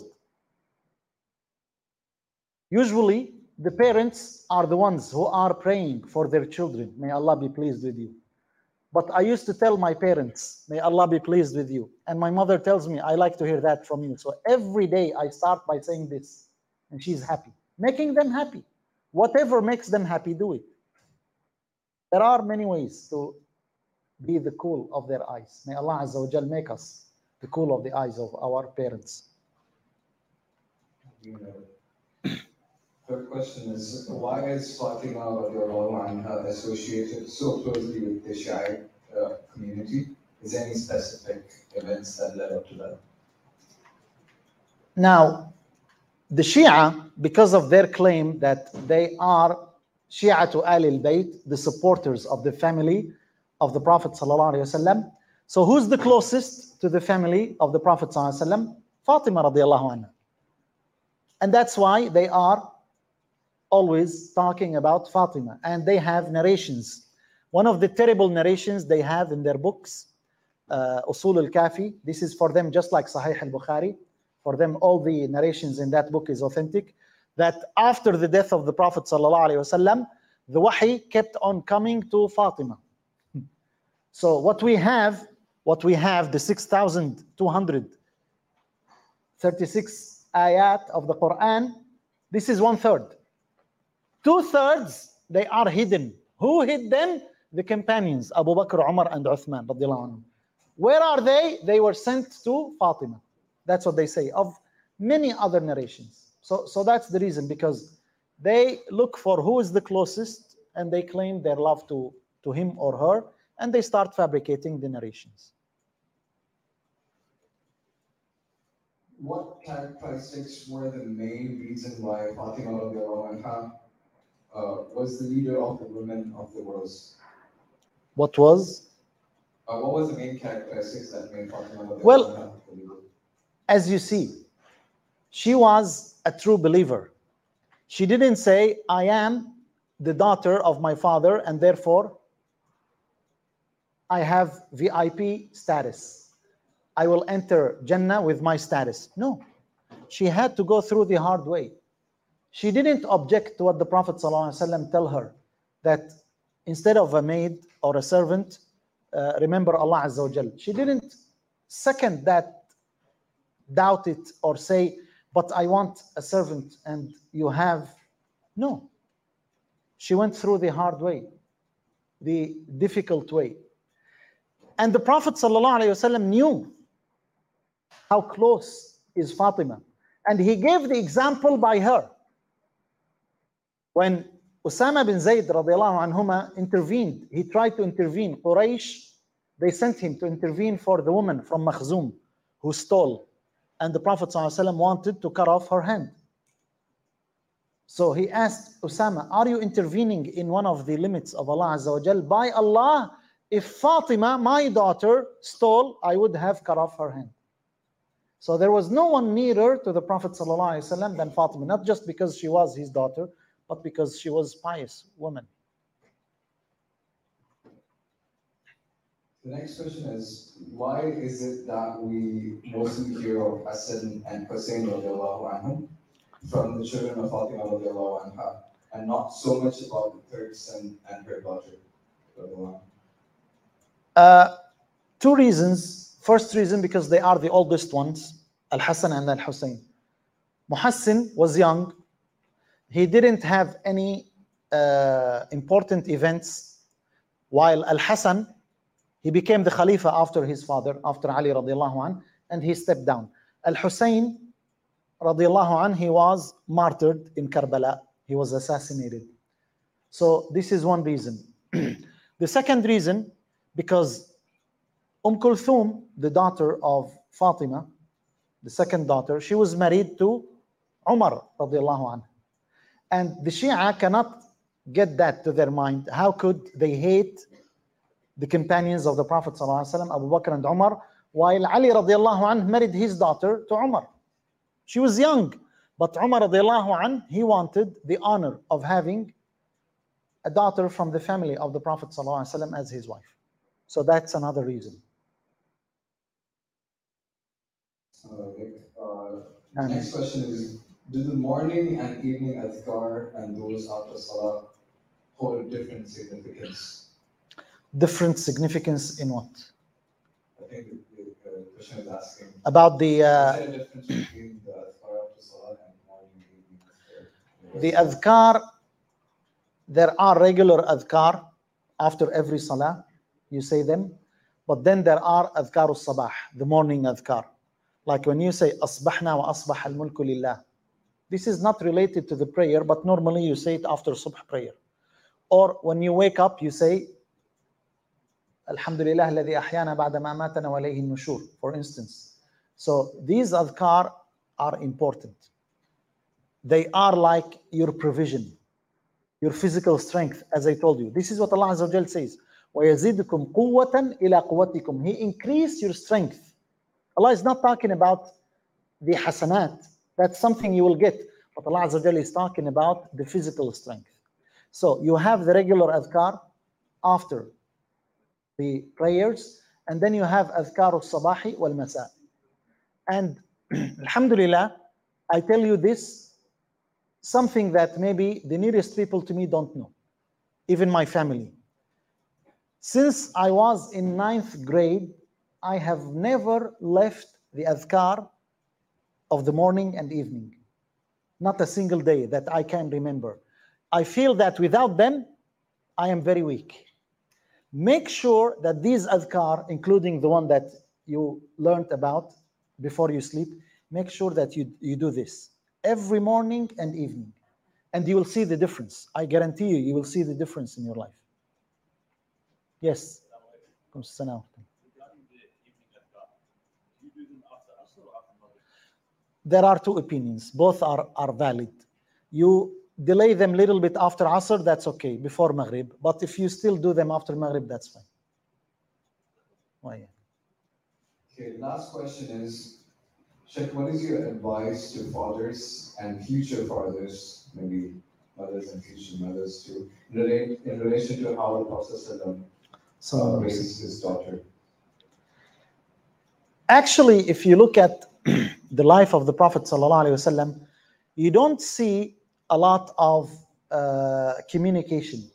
Usually, the parents are the ones who are praying for their children. May Allah be pleased with you. But I used to tell my parents, may Allah be pleased with you. And my mother tells me, I like to hear that from you. So every day I start by saying this. And she's happy. Making them happy. Whatever makes them happy, do it. There are many ways to be the cool of their eyes. May Allah Azza wa Jal make us the cool of the eyes of our parents. Third question is, why is Fatima radiallahu anha associated so closely with the Shia community? Is there any specific events that led up to that? Now, the Shia, because of their claim that they are Shia to Ahl al-Bayt, the supporters of the family of the Prophet ﷺ. So who's the closest to the family of the Prophet ﷺ? Fatima radiallahu anha. And that's why they are always talking about Fatima. And they have narrations. One of the terrible narrations they have in their books, Usul al-Kafi, this is for them just like Sahih al-Bukhari. For them, all the narrations in that book is authentic. That after the death of the Prophet ﷺ, the wahi kept on coming to Fatima. So what we have, the 6,236 ayat of the Quran, this is 1/3. 2/3, they are hidden. Who hid them? The companions, Abu Bakr, Umar, and Uthman. Where are they? They were sent to Fatima. That's what they say of many other narrations. So that's the reason, because they look for who is the closest and they claim their love to him or her, and they start fabricating the narrations. What characteristics were the main reason why Fatima radiallahu anha was the leader of the women of the world? What was? What was the main characteristics that made Fatima radiallahu Well, anha a believer? as you see, she was a true believer. She didn't say, I am the daughter of my father and therefore I have VIP status. I will enter Jannah with my status. No, she had to go through the hard way. She didn't object to what the Prophet ﷺ tell her, that instead of a maid or a servant, remember Allah Azza wa Jal. She didn't second that, doubt it, or say, but I want a servant and you have. No. She went through the hard way, the difficult way. And the Prophet ﷺ knew how close is Fatima. And he gave the example by her. When Usama bin Zayd radiallahu anhuma intervened, he tried to intervene. Quraysh, they sent him to intervene for the woman from Makhzum who stole. And the Prophet ﷺ wanted to cut off her hand. So he asked Usama, are you intervening in one of the limits of Allah Azza wa Jal? By Allah, if Fatima, my daughter, stole, I would have cut off her hand. So there was no one nearer to the Prophet ﷺ than Fatima, not just because she was his daughter, but because she was a pious woman. The next question is, why is it that we mostly hear of Hassan and Hussein radiallahu anhum from the children of Fatima radiallahu anha, and not so much about the third son and her daughter radiallahu anha? Two reasons. First reason, because they are the oldest ones, Al-Hassan and Al-Hussein. Muhassin was young. He didn't have any important events, while Al-Hassan, he became the Khalifa after his father, after Ali radiallahu anh, and he stepped down. Al-Hussein radiallahu anh, he was martyred in Karbala. He was assassinated. So this is one reason. The second reason, because Kulthum, the daughter of Fatima, the second daughter, she was married to Umar radiallahu anh. And the Shia cannot get that to their mind. How could they hate the companions of the Prophet ﷺ, Abu Bakr and Umar, while Ali radiallahu anh married his daughter to Umar? She was young, but Umar radiallahu anh, he wanted the honor of having a daughter from the family of the Prophet ﷺ as his wife. So that's another reason. Next question is, do the morning and evening adhkar and those after salah hold different significance? Different significance in what? I think the question is asking, About the is there a difference between the adhkar after salah and morning and evening adhkar? the adhkar. There are regular adhkar after every salah, you say them, but then there are adhkar al-sabah, the morning adhkar. Like when you say asbahna wa asbah al-mulku lillah. This is not related to the prayer, but normally you say it after subh prayer. Or when you wake up, you say Alhamdulillah alladhi ahyana ba'da ma amatana wa alayhi nushur, for instance. So these adhkar are important. They are like your provision, your physical strength, as I told you. This is what Allah Azza wa Jal says. وَيَزِدْكُمْ قُوَّةً إِلَىٰ قُوَّتِكُمْ. He increased your strength. Allah is not talking about the hasanat. That's something you will get. But Allah Azza wa Jal is talking about the physical strength. So you have the regular adhkar after the prayers, and then you have adhkar al-sabahi wal-masa. And alhamdulillah, I tell you this, something that maybe the nearest people to me don't know, even my family. Since I was in 9th grade, I have never left the adhkar of the morning and evening. Not a single day that I can remember. I feel that without them, I am very weak. Make sure that these adhkar, including the one that you learned about before you sleep, make sure that you do this every morning and evening. And you will see the difference. I guarantee you, you will see the difference in your life. Yes. There are two opinions. Both are valid. You delay them a little bit after Asr, that's okay, before Maghrib. But if you still do them after Maghrib, that's fine. Why? Okay, last question is, Sheikh, what is your advice to fathers and future fathers, maybe mothers and future mothers too, in relation to how the Prophet raised his daughter? Actually, if you look at the life of the Prophet ﷺ, you don't see a lot of communication.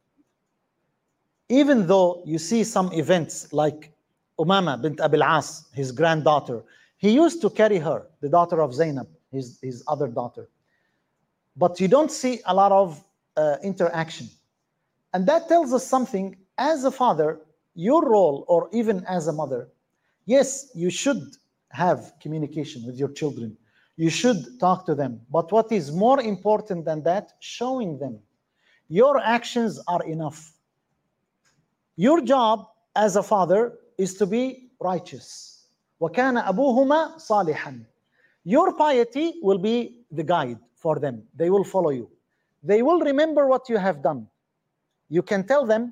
Even though you see some events like Umama bint Abil As, his granddaughter, he used to carry her, the daughter of Zainab, his other daughter. But you don't see a lot of interaction. And that tells us something. As a father, your role, or even as a mother, yes, you should have communication with your children. You should talk to them. But what is more important than that, showing them. Your actions are enough. Your job as a father is to be righteous. وَكَانَ أَبُوهُمَا صَالِحًا. Your piety will be the guide for them. They will follow you. They will remember what you have done. You can tell them,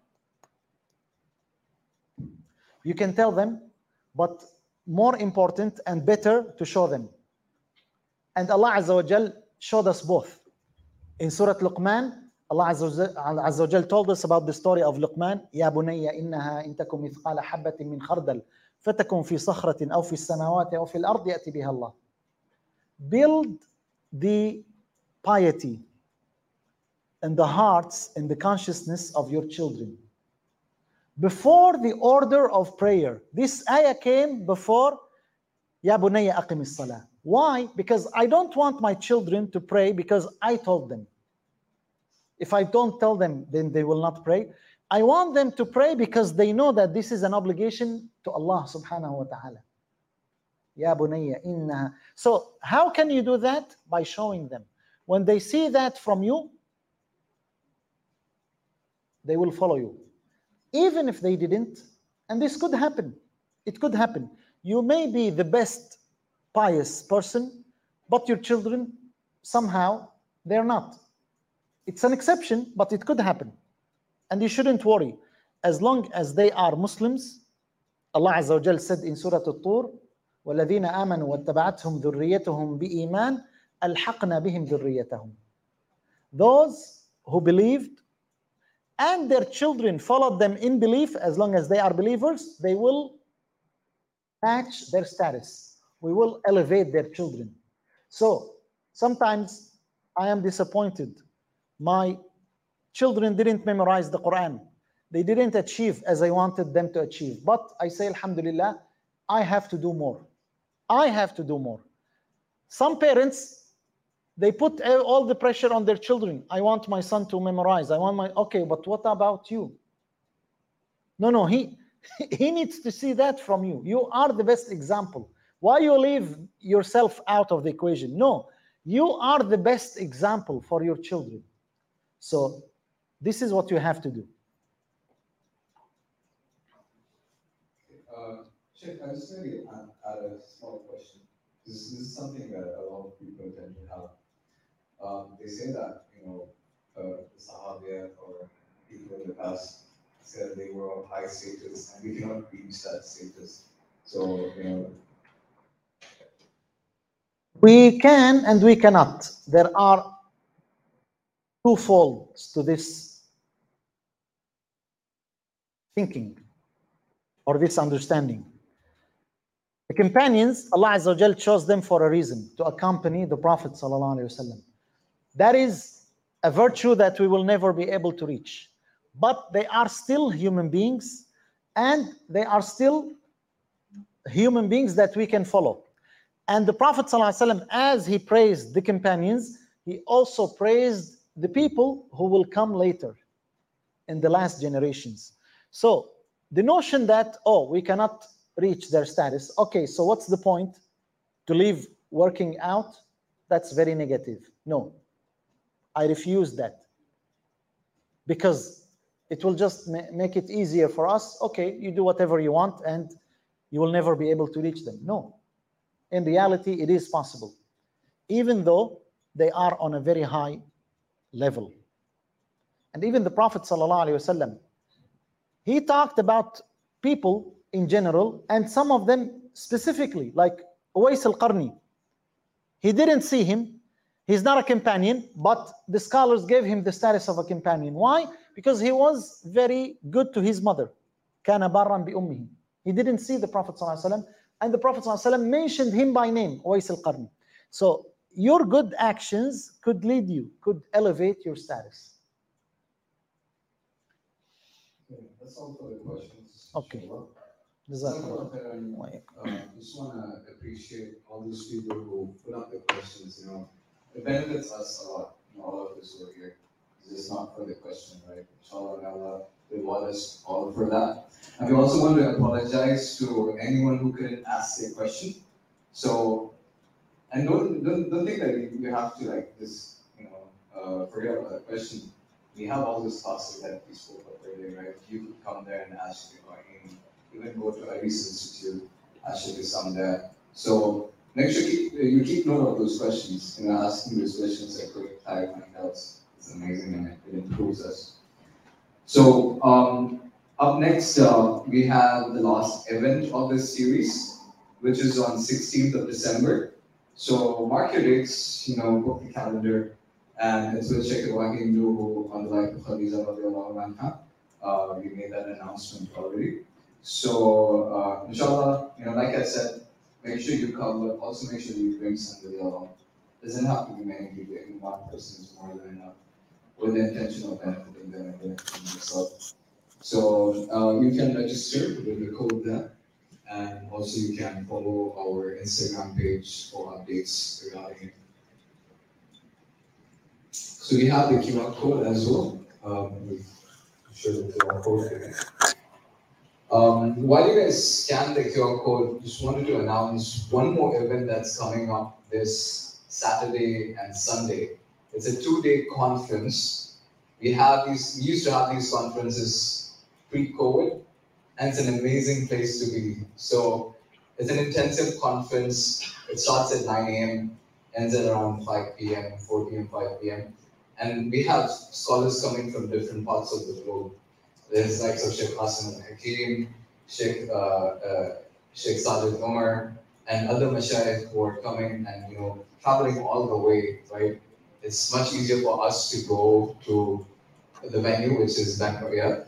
but more important and better to show them. And Allah Azza wa Jal showed us both. In Surah Luqman, Allah Azza wa Jal told us about the story of Luqman. يَا بُنَيَّ إِنَّهَا إِن تَكُن مِثْقَالَ حَبَّةٍ مِّنْ خَرْدَلٍ فَتَكُن فِي صَخْرَةٍ أَوْ فِي السَّمَاوَاتِ أَوْ فِي الْأَرْضِ يَأْتِ بِهَا اللَّهُ. Build the piety in the hearts, in the consciousness of your children. Before the order of prayer. This ayah came before Ya Bunayya Aqimis Salah. Why? Because I don't want my children to pray because I told them. If I don't tell them, then they will not pray. I want them to pray because they know that this is an obligation to Allah subhanahu wa ta'ala. Ya Bunayya Innaha. So how can you do that? By showing them. When they see that from you, they will follow you. Even if they didn't, and this could happen, it could happen. You may be the best pious person, but your children, somehow, they're not. It's an exception, but it could happen. And you shouldn't worry. As long as they are Muslims, Allah Azza wa Jal said in Surah At-Tur, وَالَّذِينَ آمَنُوا وَاتَّبَعَتْهُمْ ذُرِّيَّتُهُمْ بِإِيمَانٍ أَلْحَقْنَا بِهِمْ ذُرِّيَّتَهُمْ. Those who believed and their children followed them in belief, as long as they are believers, they will match their status. We will elevate their children. So sometimes I am disappointed. My children didn't memorize the Quran. They didn't achieve as I wanted them to achieve. But I say, Alhamdulillah, I have to do more. I have to do more. Some parents, they put all the pressure on their children. I want my son to memorize. Okay, but what about you? No, he needs to see that from you. You are the best example. Why you leave yourself out of the equation? No, you are the best example for your children. So this is what you have to do. Sheikh, I just maybe add a small question. This is something that a lot of people tend to have. They say that, the Sahabiya or people in the past said they were of high status and we cannot reach that status. So, We can and we cannot. There are two folds to this thinking or this understanding. The companions, Allah Azza wa Jal chose them for a reason, to accompany the Prophet sallallahu alaihi wasallam. That is a virtue that we will never be able to reach. But they are still human beings, and they are still human beings that we can follow. And the Prophet ﷺ, as he praised the companions, he also praised the people who will come later in the last generations. So the notion that, we cannot reach their status. Okay, so what's the point? To leave working out? That's very negative. No, I refuse that. Because it will just make it easier for us. Okay, you do whatever you want and you will never be able to reach them. No. In reality, it is possible. Even though they are on a very high level. And even the Prophet ﷺ, he talked about people in general, and some of them specifically, like Uwais al-Qarni. He didn't see him. He's not a companion, but the scholars gave him the status of a companion. Why? Because he was very good to his mother. كَانَ بَارًّا بِأُمِّهِ. He didn't see the Prophet ﷺ, and the Prophet ﷺ mentioned him by name, Uwais al-Qarni. So your good actions could lead you, could elevate your status. Okay, that's all for the questions. Okay. Inshallah. Jazakallah. Just want to appreciate all those people who put up the questions. You know, it benefits us a lot. You know, all of us who are here. It's just not for the question, right? Inshallah, may Allah reward us all for that. And we also want to apologize to anyone who couldn't ask a question. So, and don't think that you have to like just forget about that question. We have all those classes that we spoke of earlier, right? You could come there and ask, even go to a research institute, ask some there. So make sure you keep note of those questions. Asking those questions that could clarify doubts. It's amazing and it improves us. So up next, we have the last event of this series, which is on 16th of December. So mark your dates, book the calendar, and it's with Sheikh Ibrahim Nuhu on the life of Khadija radiallahu anha. We made that announcement already. So inshallah, like I said, make sure you come, but also make sure you bring somebody along. Doesn't have to be many people. Even one person is more than enough, with the intention of benefiting them and benefiting yourself. So you can register with the code there, and also you can follow our Instagram page for updates regarding it. So we have the QR code as well. Show the QR code here. While you guys scan the QR code, just wanted to announce one more event that's coming up this Saturday and Sunday. It's a 2-day conference. We used to have these conferences pre-COVID, and it's an amazing place to be. So it's an intensive conference. It starts at 9 a.m., ends at around 5 p.m., 4 p.m., 5 p.m. And we have scholars coming from different parts of the globe. There's like Sheikh Qasim al-Hakim, Sheikh Sajid Umar, and other mashayikh who are coming and traveling all the way, right? It's much easier for us to go to the venue, which is Bank Rakyat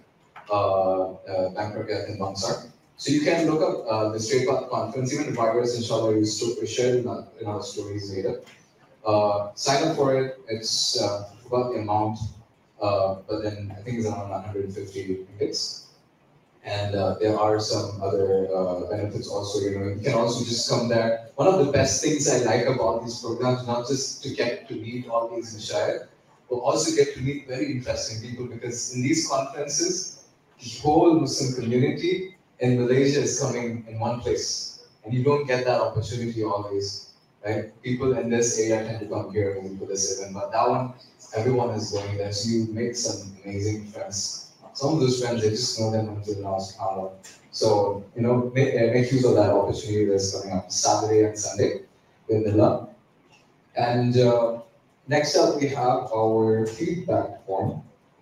in Bangsar. So you can look up the Straight Path Conference, even the virus, inshallah, we share in our stories later. Sign up for it. It's about the amount, but then I think it's around 150 ringgits. And there are some other benefits also. You can also just come there. One of the best things I like about these programs, not just to get to meet all these mashayikh, but also get to meet very interesting people, because in these conferences, the whole Muslim community in Malaysia is coming in one place, and you don't get that opportunity always. Right? People in this area tend to come here only for this event, but that one, everyone is going there, so you make some amazing friends. Some of those friends, they just know them until now. So, make use of that opportunity that's coming up Saturday and Sunday with Nilla. And next up, we have our feedback form.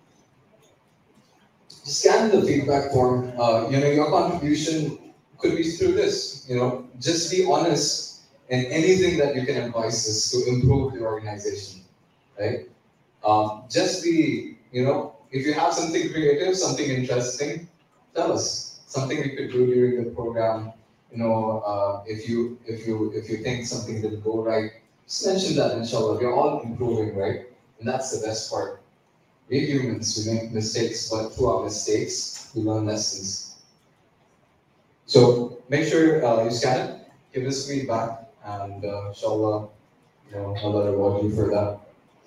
Scan the feedback form. Your contribution could be through this. Just be honest in anything that you can advise us to improve the organization, right? Just be, if you have something creative, something interesting, tell us. Something we could do during the program. If you think something didn't go right, just mention that, inshallah. We're all improving, right? And that's the best part. We're humans, we make mistakes, but through our mistakes, we learn lessons. So make sure you scan it, give us feedback, and inshallah, Allah reward you for that.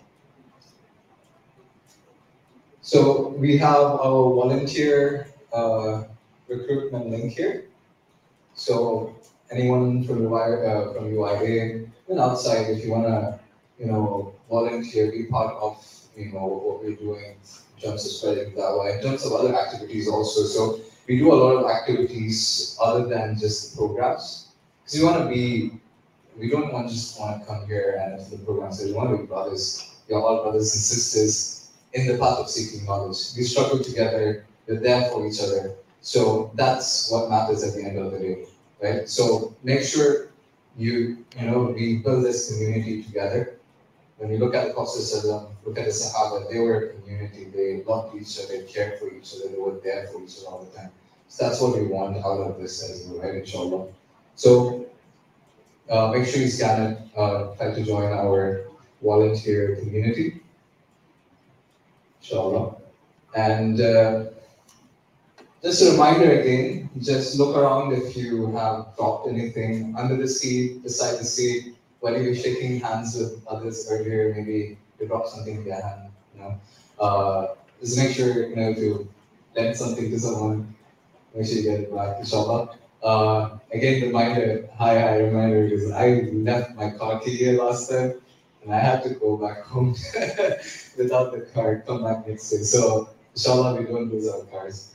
So we have our volunteer recruitment link here. So anyone from UIA, even outside, if you wanna, volunteer, be part of, what we're doing in terms of spreading dawah, in terms of other activities also. So we do a lot of activities other than just the programs, because we don't just want to come here and for the program. So we want to be brothers. We are all brothers and sisters in the path of seeking knowledge. We struggle together. We're there for each other. So that's what matters at the end of the day, right? So make sure we build this community together. When you look at the Prophet, look at the Sahaba, they were a community. They loved each other, cared for each other, they were there for each other all the time. So that's what we want out of this as well, right? Inshallah. So make sure you scan it, try to join our volunteer community, inshallah. And just a reminder again, just look around if you have dropped anything under the seat, beside the seat, while you were shaking hands with others earlier, maybe you dropped something in their hand, just make sure, to lend something to someone, make sure you get it back, inshallah. Again, reminder, because I left my car key here last time, and I had to go back home without the car, come back next day. So, inshallah, we don't lose our cars.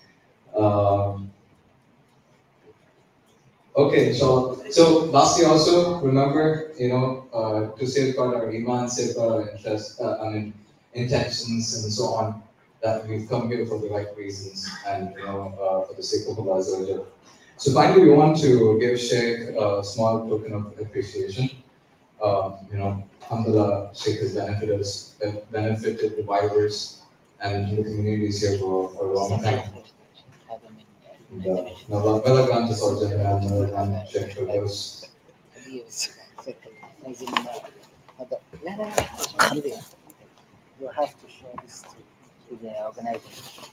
Okay, so lastly also remember, to safeguard our iman, safeguard our intentions and so on, that we've come here for the right reasons and for the sake of Allah Azza wa Jalla. So finally, we want to give Sheikh a small token of appreciation. Alhamdulillah, Sheikh has benefited the vivers and the communities here for a long time. Well done to Surgeon and well done Sheikh for those. You have to show this to the organization.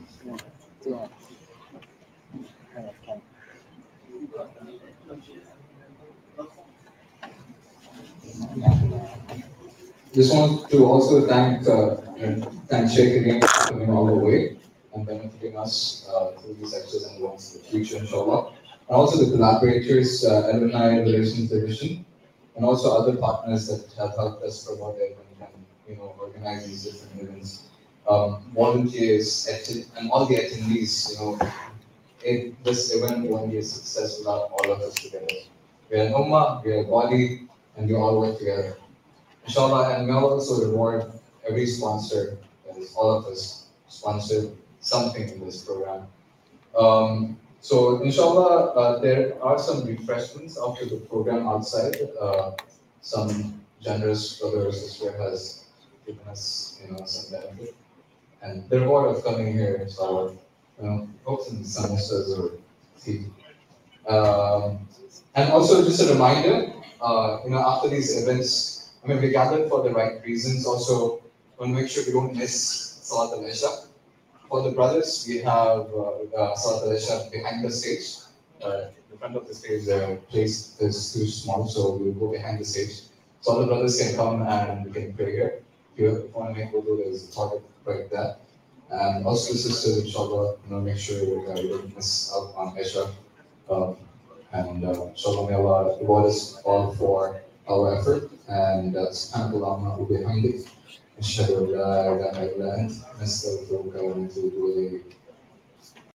Just want to also thank Sheikh again for coming all the way and benefiting us through these lectures and events in the future, inshallah. And also the collaborators, Alumni Relations Division, and also other partners that have helped us promote it and organize these different events. Volunteers and all the attendees, this event won't be a success without all of us together. We are an ummah, we are a body, and we all work together. Inshallah, and we'll also reward every sponsor, that is all of us, sponsored something in this program. So inshallah, there are some refreshments after the program outside. Some generous brother or sister has given us, some benefit. And the reward of coming here, inshallah, hopes and samosas or tea. And also just a reminder, after these events, we gathered for the right reasons. Also, want to make sure we don't miss Salat al-Isha. For the brothers, we have Salat al-Isha behind the stage. The front of the stage, the place is too small, so we'll go behind the stage. So all the brothers can come and we can pray here. If you want to make wudu, there's a toilet right there. And also the sisters, inshallah, make sure we don't miss out on Isha. And inshallah, may Allah reward us all for our effort. And subhanallah, we'll be behind it. أشهد أن لا إله إلا أنت نستغفرك ونتوب إليك